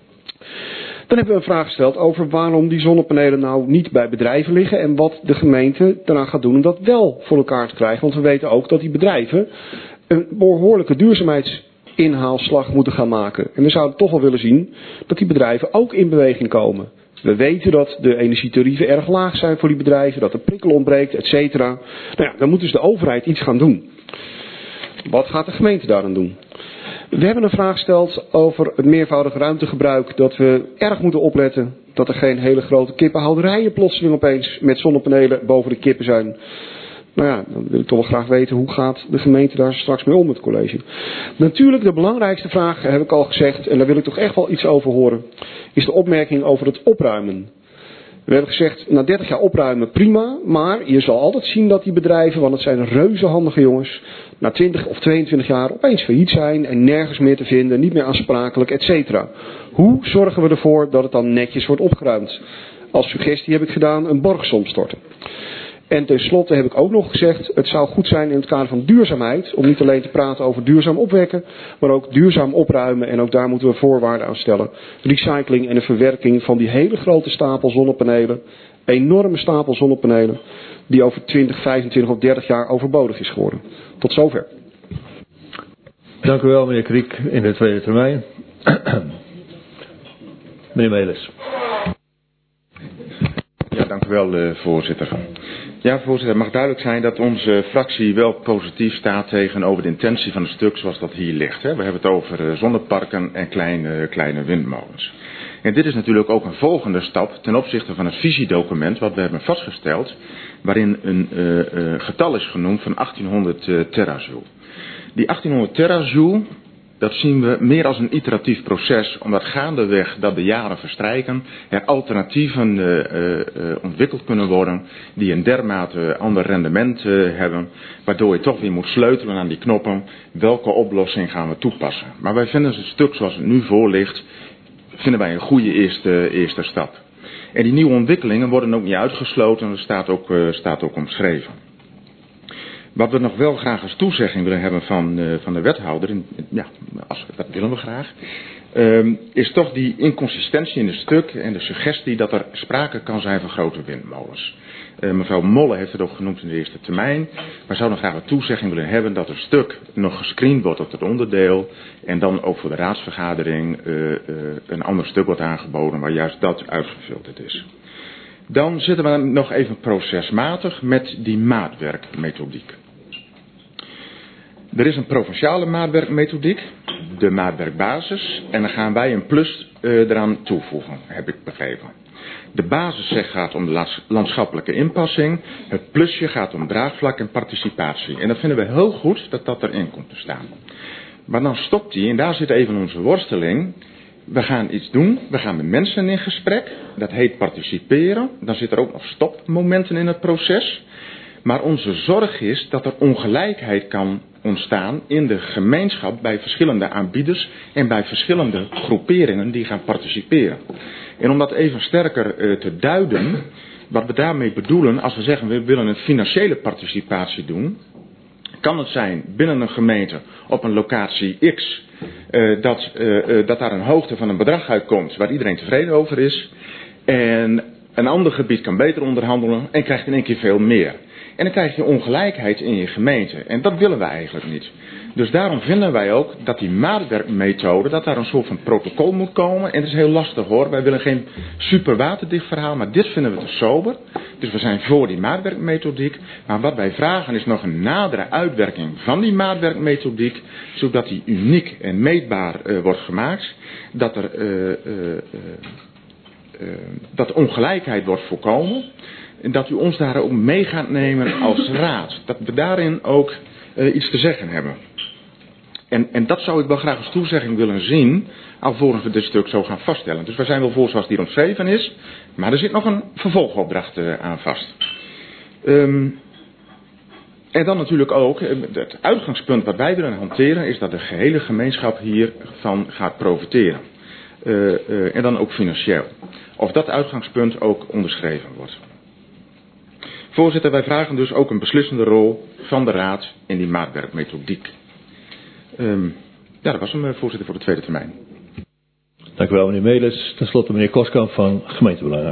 Dan hebben we een vraag gesteld over waarom die zonnepanelen nou niet bij bedrijven liggen en wat de gemeente daaraan gaat doen om dat wel voor elkaar te krijgen. Want we weten ook dat die bedrijven een behoorlijke duurzaamheidsinhaalslag moeten gaan maken. En we zouden toch wel willen zien dat die bedrijven ook in beweging komen. We weten dat de energietarieven erg laag zijn voor die bedrijven, dat er prikkel ontbreekt, et cetera. Nou ja, dan moet dus de overheid iets gaan doen. Wat gaat de gemeente daaraan doen? We hebben een vraag gesteld over het meervoudig ruimtegebruik, dat we erg moeten opletten dat er geen hele grote kippenhouderijen plotseling opeens met zonnepanelen boven de kippen zijn. Nou ja, dan wil ik toch wel graag weten hoe gaat de gemeente daar straks mee om, het college. Natuurlijk de belangrijkste vraag, heb ik al gezegd, en daar wil ik toch echt wel iets over horen, is de opmerking over het opruimen. We hebben gezegd, na dertig jaar opruimen prima, maar je zal altijd zien dat die bedrijven, want het zijn reuzehandige jongens, na twintig of tweeëntwintig jaar opeens failliet zijn en nergens meer te vinden, niet meer aansprakelijk, et cetera. Hoe zorgen we ervoor dat het dan netjes wordt opgeruimd? Als suggestie heb ik gedaan een borgsom storten. En tenslotte heb ik ook nog gezegd, het zou goed zijn in het kader van duurzaamheid, om niet alleen te praten over duurzaam opwekken, maar ook duurzaam opruimen. En ook daar moeten we voorwaarden aan stellen. Recycling en de verwerking van die hele grote stapel zonnepanelen, enorme stapel zonnepanelen, die over twintig, vijfentwintig of dertig jaar overbodig is geworden. Tot zover. Dank u wel, meneer Kriek, in de tweede termijn. Meneer Melis. Ja, dank u wel, uh, voorzitter. Ja, voorzitter, het mag duidelijk zijn dat onze fractie wel positief staat tegenover de intentie van het stuk zoals dat hier ligt. Hè. We hebben het over uh, zonneparken en kleine, kleine windmolens. En dit is natuurlijk ook een volgende stap ten opzichte van het visiedocument wat we hebben vastgesteld, waarin een uh, uh, getal is genoemd van achttienhonderd uh, terajoule. Die achttienhonderd terajoule, dat zien we meer als een iteratief proces, omdat gaandeweg dat de jaren verstrijken, er alternatieven uh, uh, uh, ontwikkeld kunnen worden die een dermate ander rendement uh, hebben, waardoor je toch weer moet sleutelen aan die knoppen, welke oplossing gaan we toepassen. Maar wij vinden het stuk zoals het nu voor ligt, vinden wij een goede eerste, eerste stap. En die nieuwe ontwikkelingen worden ook niet uitgesloten, dat staat ook, uh, staat ook omschreven. Wat we nog wel graag als toezegging willen hebben van, uh, van de wethouder, en, ja, als, dat willen we graag, uh, is toch die inconsistentie in het stuk en de suggestie dat er sprake kan zijn van grote windmolens. Uh, mevrouw Molle heeft het ook genoemd in de eerste termijn. Maar zouden graag een toezegging willen hebben dat het stuk nog gescreend wordt op het onderdeel. En dan ook voor de raadsvergadering uh, uh, een ander stuk wordt aangeboden waar juist dat uitgefilterd is. Dan zitten we nog even procesmatig met die maatwerkmethodiek. Er is een provinciale maatwerkmethodiek, de maatwerkbasis, en dan gaan wij een plus uh, eraan toevoegen, heb ik begrepen. De basis zegt gaat om de landschappelijke inpassing, het plusje gaat om draagvlak en participatie. En dat vinden we heel goed dat dat erin komt te staan. Maar dan stopt die, en daar zit even onze worsteling. We gaan iets doen, we gaan met mensen in gesprek, dat heet participeren. Dan zit er ook nog stopmomenten in het proces. Maar onze zorg is dat er ongelijkheid kan ontstaan in de gemeenschap bij verschillende aanbieders en bij verschillende groeperingen die gaan participeren. En om dat even sterker uh, te duiden, wat we daarmee bedoelen, als we zeggen we willen een financiële participatie doen, kan het zijn binnen een gemeente op een locatie X uh, dat, uh, uh, dat daar een hoogte van een bedrag uitkomt waar iedereen tevreden over is. En een ander gebied kan beter onderhandelen en krijgt in één keer veel meer. En dan krijg je ongelijkheid in je gemeente. En dat willen wij eigenlijk niet. Dus daarom vinden wij ook dat die maatwerkmethode, dat daar een soort van protocol moet komen. En dat is heel lastig hoor. Wij willen geen super waterdicht verhaal, maar dit vinden we te sober. Dus we zijn voor die maatwerkmethodiek. Maar wat wij vragen is nog een nadere uitwerking van die maatwerkmethodiek. Zodat die uniek en meetbaar uh, wordt gemaakt. Dat er uh, uh, uh, uh, dat ongelijkheid wordt voorkomen. En dat u ons daar ook mee gaat nemen als raad. Dat we daarin ook uh, iets te zeggen hebben. En, en dat zou ik wel graag als toezegging willen zien, alvorens we dit stuk zo gaan vaststellen. Dus wij zijn wel voor zoals die omschreven is, maar er zit nog een vervolgopdracht uh, aan vast. Um, en dan natuurlijk ook, het uitgangspunt wat wij willen hanteren, is dat de gehele gemeenschap hiervan gaat profiteren. Uh, uh, en dan ook financieel. Of dat uitgangspunt ook onderschreven wordt. Voorzitter, wij vragen dus ook een beslissende rol van de Raad in die maatwerkmethodiek. Um, ja, dat was hem, voorzitter, voor de tweede termijn. Dank u wel, meneer Melis. Ten slotte meneer Koskamp van Gemeentebelangen.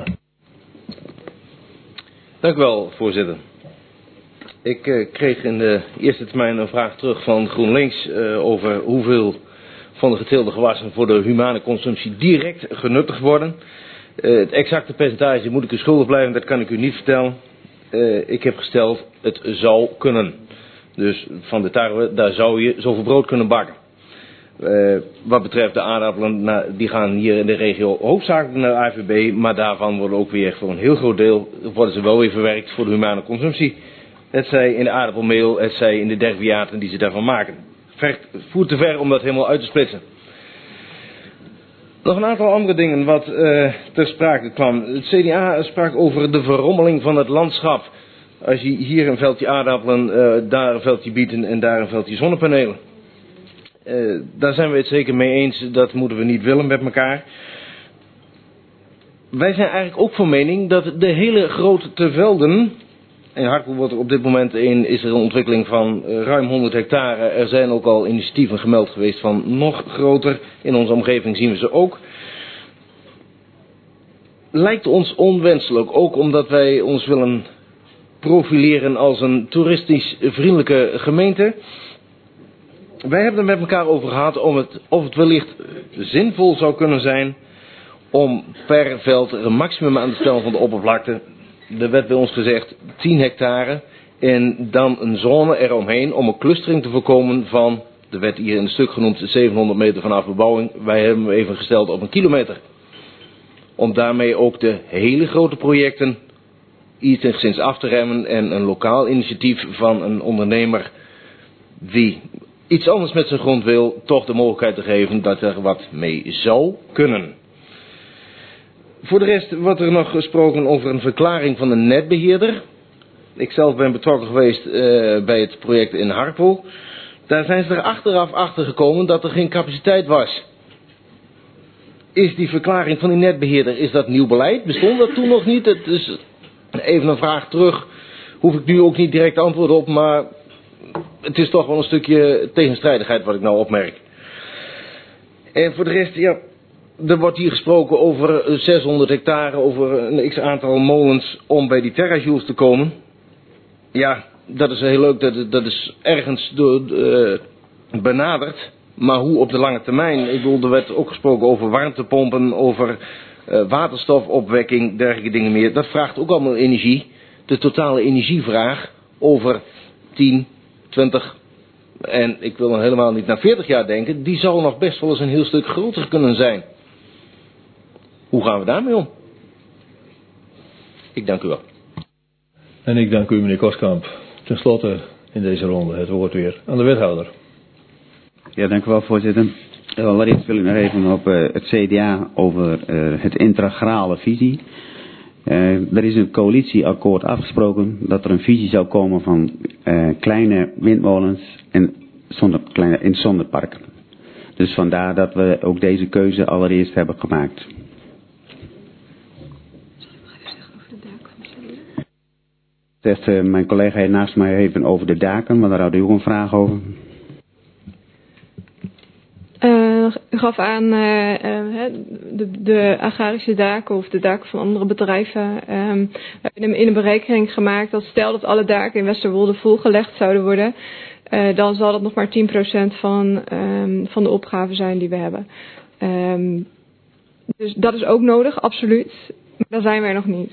Dank u wel, voorzitter. Ik uh, kreeg in de eerste termijn een vraag terug van GroenLinks uh, over hoeveel van de geteelde gewassen voor de humane consumptie direct genuttigd worden. Uh, het exacte percentage moet ik u schuldig blijven, dat kan ik u niet vertellen. Uh, ik heb gesteld, het zou kunnen. Dus van de tarwe, daar zou je zoveel brood kunnen bakken. Uh, wat betreft de aardappelen, nou, die gaan hier in de regio hoofdzakelijk naar de A V B. Maar daarvan worden ook weer voor een heel groot deel, worden ze wel weer verwerkt voor de humane consumptie. Het zij in de aardappelmeel, het zij in de derviaten die ze daarvan maken. Het voert te ver om dat helemaal uit te splitsen. Nog een aantal andere dingen wat uh, ter sprake kwam. Het C D A sprak over de verrommeling van het landschap. Als je hier een veldje aardappelen, uh, daar een veldje bieten en daar een veldje zonnepanelen. Uh, daar zijn we het zeker mee eens, dat moeten we niet willen met elkaar. Wij zijn eigenlijk ook van mening dat de hele grote velden, in Hartpoel wordt er op dit moment een, is er een ontwikkeling van uh, ruim honderd hectare. Er zijn ook al initiatieven gemeld geweest van nog groter. In onze omgeving zien we ze ook. Lijkt ons onwenselijk, ook omdat wij ons willen profileren als een toeristisch vriendelijke gemeente. Wij hebben er met elkaar over gehad om het, of het wellicht zinvol zou kunnen zijn om per veld er een maximum aan te stellen van de oppervlakte. Er werd bij ons gezegd tien hectare en dan een zone eromheen om een clustering te voorkomen van, er werd hier in het stuk genoemd zevenhonderd meter vanaf bebouwing. Wij hebben hem even gesteld op een kilometer. Om daarmee ook de hele grote projecten iets enigszins af te remmen en een lokaal initiatief van een ondernemer die iets anders met zijn grond wil, toch de mogelijkheid te geven dat er wat mee zou kunnen. Voor de rest wordt er nog gesproken over een verklaring van een netbeheerder. Ik zelf ben betrokken geweest uh, bij het project in Hartpoel. Daar zijn ze er achteraf achter gekomen dat er geen capaciteit was. Is die verklaring van die netbeheerder, is dat nieuw beleid? Bestond dat toen nog niet? Het is even een vraag terug. Hoef ik nu ook niet direct antwoord op, maar het is toch wel een stukje tegenstrijdigheid wat ik nou opmerk. En voor de rest, ja, er wordt hier gesproken over zeshonderd hectare, over een x aantal molens om bij die terrajoules te komen. Ja, dat is heel leuk, dat, dat is ergens door, uh, benaderd. Maar hoe op de lange termijn? Ik bedoel, er werd ook gesproken over warmtepompen, over uh, waterstofopwekking, dergelijke dingen meer. Dat vraagt ook allemaal energie. De totale energievraag over tien, twintig en ik wil dan helemaal niet naar veertig jaar denken. Die zou nog best wel eens een heel stuk groter kunnen zijn. Hoe gaan we daarmee om? Ik dank u wel. En ik dank u, meneer Koskamp. Ten slotte in deze ronde het woord weer aan de wethouder. Ja, dank u wel, voorzitter. Allereerst wil ik nog even op uh, het C D A over uh, het integrale visie. Uh, er is een coalitieakkoord afgesproken dat er een visie zou komen van uh, kleine windmolens en zonder, kleine, in zonneparken. Dus vandaar dat we ook deze keuze allereerst hebben gemaakt. Zegt uh, mijn collega hier naast mij even over de daken, maar daar had u ook een vraag over. Uh, U gaf aan uh, uh, de, de agrarische daken of de daken van andere bedrijven. Um, we hebben in een berekening gemaakt dat stel dat alle daken in Westerwolde volgelegd zouden worden. Uh, dan zal dat nog maar tien procent van, um, van de opgave zijn die we hebben. Um, dus dat is ook nodig, absoluut. Maar daar zijn we er nog niet.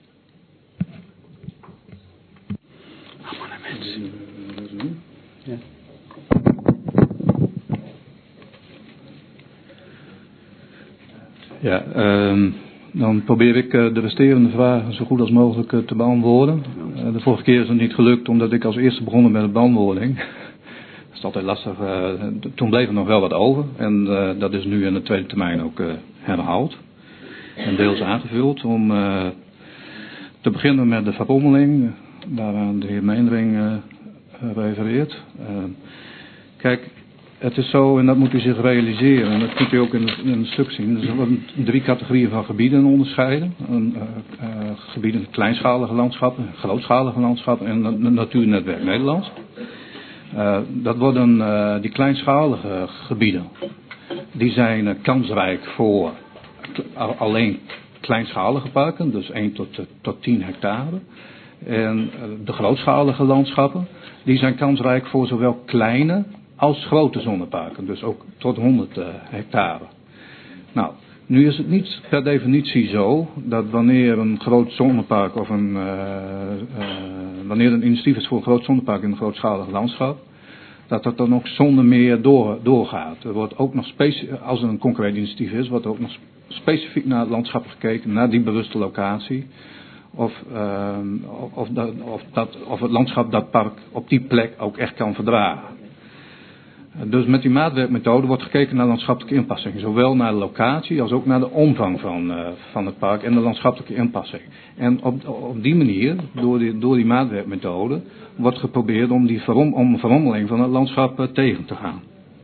Ja, uh, dan probeer ik uh, de resterende vragen zo goed als mogelijk uh, te beantwoorden. Uh, de vorige keer is het niet gelukt omdat ik als eerste begonnen met de beantwoording. Dat is altijd lastig. Uh, toen bleef er nog wel wat over en uh, dat is nu in de tweede termijn ook uh, herhaald. En deels aangevuld om uh, te beginnen met de verrommeling, waaraan de heer Meendering uh, refereert. Uh, kijk, het is zo, en dat moet u zich realiseren, en dat kunt u ook in het, in het stuk zien. Er worden drie categorieën van gebieden onderscheiden. Een, uh, uh, gebieden kleinschalige landschappen, grootschalige landschappen en het Natuurnetwerk Nederland. Uh, dat worden uh, die kleinschalige gebieden. Die zijn uh, kansrijk voor alleen kleinschalige parken, dus één tot, tot tien hectare. En uh, de grootschalige landschappen, die zijn kansrijk voor zowel kleine als grote zonneparken, dus ook tot honderd uh, hectare. Nou, nu is het niet per definitie zo dat wanneer een groot zonnepark of een, uh, uh, wanneer een initiatief is voor een groot zonnepark in een grootschalig landschap, dat dat dan ook zonder meer door, doorgaat. Er wordt ook nog specie- als er een concreet initiatief is, wordt er ook nog specifiek naar het landschap gekeken, naar die bewuste locatie. Of, uh, of, dat, of, dat, of het landschap dat park op die plek ook echt kan verdragen. Dus met die maatwerkmethode wordt gekeken naar landschappelijke inpassing. Zowel naar de locatie als ook naar de omvang van, uh, van het park en de landschappelijke inpassing. En op, op die manier, door die, door die maatwerkmethode, wordt geprobeerd om die verom, om verrommeling van het landschap uh, tegen te gaan.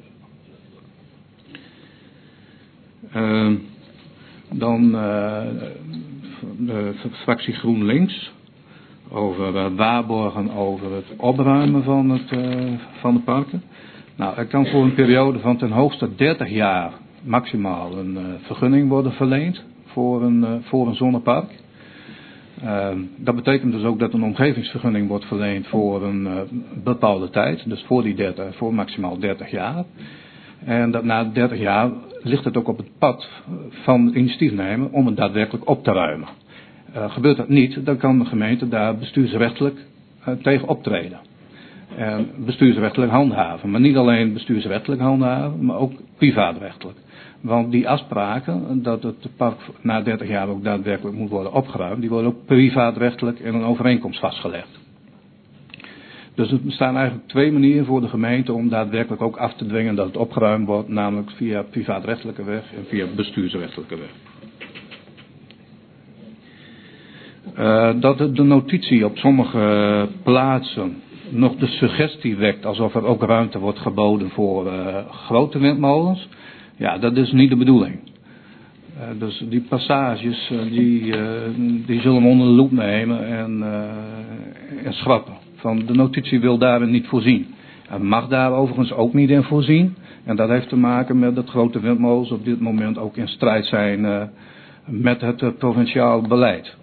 Uh, dan uh, de fractie GroenLinks over uh, waarborgen over het opruimen van, het, uh, van de parken. Nou, er kan voor een periode van ten hoogste dertig jaar maximaal een uh, vergunning worden verleend voor een, uh, voor een zonnepark. Uh, dat betekent dus ook dat een omgevingsvergunning wordt verleend voor een uh, bepaalde tijd, dus voor, die dertig, voor maximaal dertig jaar. En dat na dertig jaar ligt het ook op het pad van het initiatiefnemer om het daadwerkelijk op te ruimen. Uh, gebeurt dat niet, dan kan de gemeente daar bestuursrechtelijk uh, tegen optreden. En bestuursrechtelijk handhaven. Maar niet alleen bestuursrechtelijk handhaven, maar ook privaatrechtelijk. Want die afspraken, dat het park na dertig jaar ook daadwerkelijk moet worden opgeruimd, die worden ook privaatrechtelijk in een overeenkomst vastgelegd. Dus er bestaan eigenlijk twee manieren voor de gemeente om daadwerkelijk ook af te dwingen dat het opgeruimd wordt, namelijk via privaatrechtelijke weg en via bestuursrechtelijke weg. Uh, dat de notitie op sommige plaatsen nog de suggestie wekt alsof er ook ruimte wordt geboden voor uh, grote windmolens. Ja, dat is niet de bedoeling. Uh, dus die passages uh, die, uh, die zullen we onder de loep nemen en, uh, en schrappen. Van de notitie wil daarin niet voorzien. En mag daar overigens ook niet in voorzien. En dat heeft te maken met dat grote windmolens op dit moment ook in strijd zijn uh, met het uh, provinciaal beleid.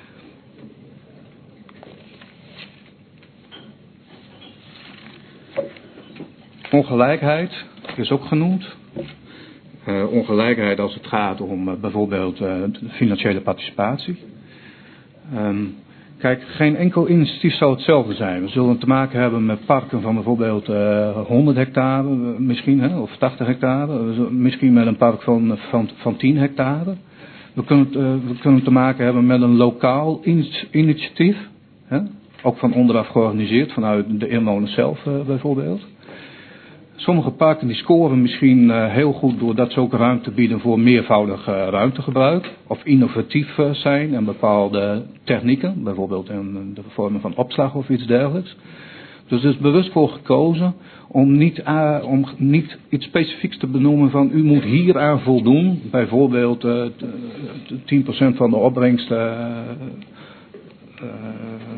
Ongelijkheid is ook genoemd. Uh, ongelijkheid als het gaat om uh, bijvoorbeeld uh, de financiële participatie. Um, kijk, geen enkel initiatief zou hetzelfde zijn. We zullen te maken hebben met parken van bijvoorbeeld uh, honderd hectare misschien, hè, of tachtig hectare. Misschien met een park van, van, van tien hectare. We kunnen, uh, we kunnen te maken hebben met een lokaal initiatief. Hè, ook van onderaf georganiseerd, vanuit de inwoners zelf uh, bijvoorbeeld. Sommige parken die scoren misschien uh, heel goed doordat ze ook ruimte bieden voor meervoudig uh, ruimtegebruik. Of innovatief uh, zijn en bepaalde technieken, bijvoorbeeld in de vormen van opslag of iets dergelijks. Dus er is bewust voor gekozen om niet, uh, om niet iets specifieks te benoemen van u moet hieraan voldoen. Bijvoorbeeld uh, tien procent van de opbrengst uh, uh,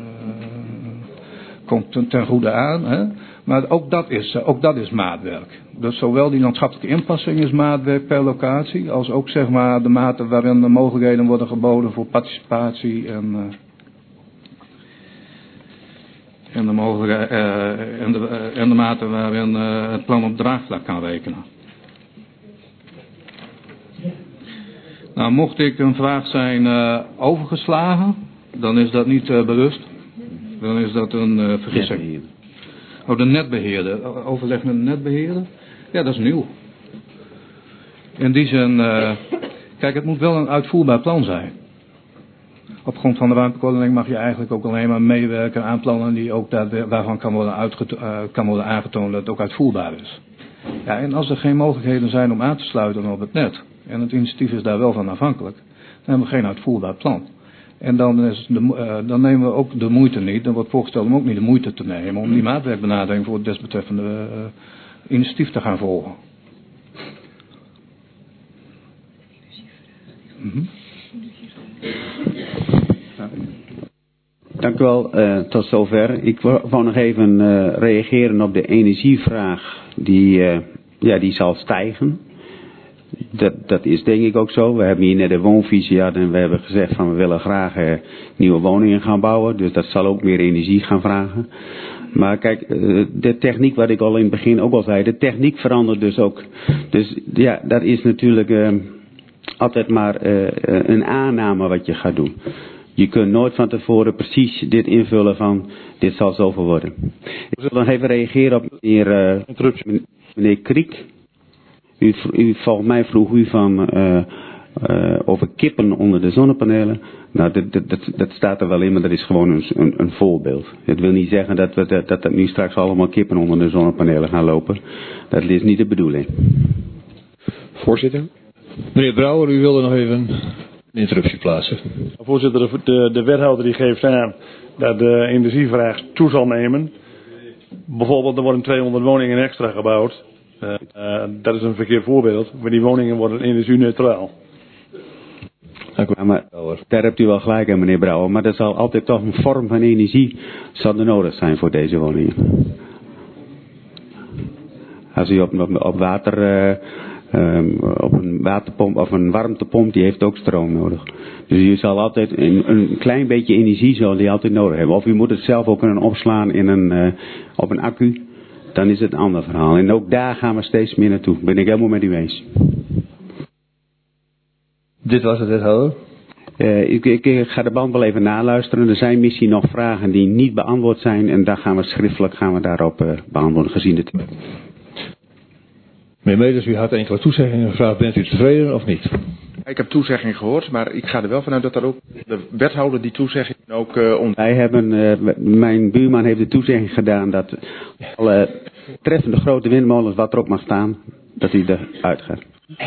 komt ten, ten goede aan. Hè? Maar ook dat is, ook dat is maatwerk. Dus zowel die landschappelijke inpassing is maatwerk per locatie, als ook zeg maar de mate waarin de mogelijkheden worden geboden voor participatie en, uh, en, de, mogelijke, uh, en, de, uh, en de mate waarin uh, het plan op draagvlak kan rekenen. Nou, mocht ik een vraag zijn uh, overgeslagen, dan is dat niet uh, bewust. Dan is dat een uh, vergissing. Oh, de netbeheerder. Overleg met de netbeheerder? Ja, dat is nieuw. In die zin, uh, kijk, het moet wel een uitvoerbaar plan zijn. Op grond van de ruimteordening mag je eigenlijk ook alleen maar meewerken aan plannen die ook daar, waarvan kan worden, uitgeto- uh, kan worden aangetoond dat het ook uitvoerbaar is. Ja, en als er geen mogelijkheden zijn om aan te sluiten op het net, en het initiatief is daar wel van afhankelijk, dan hebben we geen uitvoerbaar plan. En dan, is de, uh, dan nemen we ook de moeite niet, dan wordt voorgesteld om ook niet de moeite te nemen om die maatwerkbenadering voor het desbetreffende uh, initiatief te gaan volgen. Mm-hmm. Dank u wel, uh, tot zover. Ik wou nog even uh, reageren op de energievraag die, uh, ja, die zal stijgen. Dat, dat is denk ik ook zo. We hebben hier net de woonvisie gehad en we hebben gezegd van we willen graag uh, nieuwe woningen gaan bouwen. Dus dat zal ook meer energie gaan vragen. Maar kijk, uh, de techniek wat ik al in het begin ook al zei, de techniek verandert dus ook. Dus ja, dat is natuurlijk uh, altijd maar uh, een aanname wat je gaat doen. Je kunt nooit van tevoren precies dit invullen van dit zal zoveel worden. Ik wil nog even reageren op meneer, uh, meneer Kriek. U, u, volgens mij vroeg u van uh, uh, over kippen onder de zonnepanelen. Nou, dat, dat, dat, dat staat er wel in, maar dat is gewoon een, een, een voorbeeld. Het wil niet zeggen dat we dat, dat, dat nu straks allemaal kippen onder de zonnepanelen gaan lopen. Dat is niet de bedoeling. Voorzitter. Meneer Brouwer, u wilde nog even een interruptie plaatsen. Voorzitter, de, de, de wethouder die geeft aan dat de energievraag toe zal nemen. Bijvoorbeeld, er worden tweehonderd woningen extra gebouwd. Uh, uh, dat is een verkeerd voorbeeld, maar die woningen worden energie-neutraal. Ja, maar daar hebt u wel gelijk aan, meneer Brouwer, maar er zal altijd toch een vorm van energie zal er nodig zijn voor deze woningen. Als u op, op, op water, uh, um, op een waterpomp of een warmtepomp, die heeft ook stroom nodig. Dus u zal altijd een, een klein beetje energie zal die altijd nodig hebben. Of u moet het zelf ook kunnen opslaan in een, uh, op een accu. Dan is het een ander verhaal. En ook daar gaan we steeds meer naartoe. Ben ik helemaal met u eens. Dit was het, wethouder. Uh, ik, ik, ik ga de band wel even naluisteren. Er zijn misschien nog vragen die niet beantwoord zijn. En daar gaan we schriftelijk gaan we daarop uh, beantwoorden gezien de tijd. Meneer Meeders, u had enkele toezeggingen gevraagd. Bent u tevreden of niet? Ik heb toezeggingen gehoord, maar ik ga er wel vanuit dat er ook de wethouder die toezegging ook uh, ont... Wij hebben, uh, mijn buurman heeft de toezegging gedaan dat alle treffende grote windmolens wat erop mag staan, dat die eruit gaat.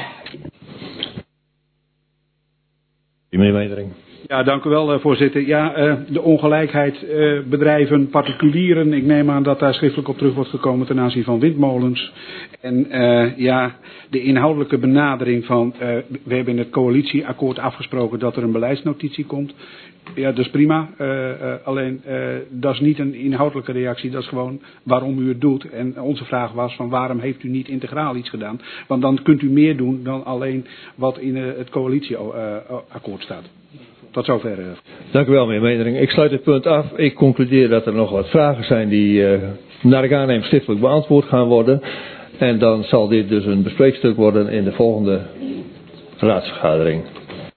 Meneer Meedering. Ja, dank u wel, voorzitter. Ja, uh, de ongelijkheid uh, bedrijven, particulieren. Ik neem aan dat daar schriftelijk op terug wordt gekomen ten aanzien van windmolens. En uh, ja, de inhoudelijke benadering van, uh, we hebben in het coalitieakkoord afgesproken dat er een beleidsnotitie komt. Ja, dat is prima. Uh, uh, alleen, uh, dat is niet een inhoudelijke reactie. Dat is gewoon waarom u het doet. En onze vraag was van waarom heeft u niet integraal iets gedaan? Want dan kunt u meer doen dan alleen wat in uh, het coalitieakkoord staat. Tot zover. Uh. Dank u wel, meneer Meedering. Ik sluit dit punt af. Ik concludeer dat er nog wat vragen zijn die uh, naar ik aanneem schriftelijk beantwoord gaan worden. En dan zal dit dus een bespreekstuk worden in de volgende raadsvergadering.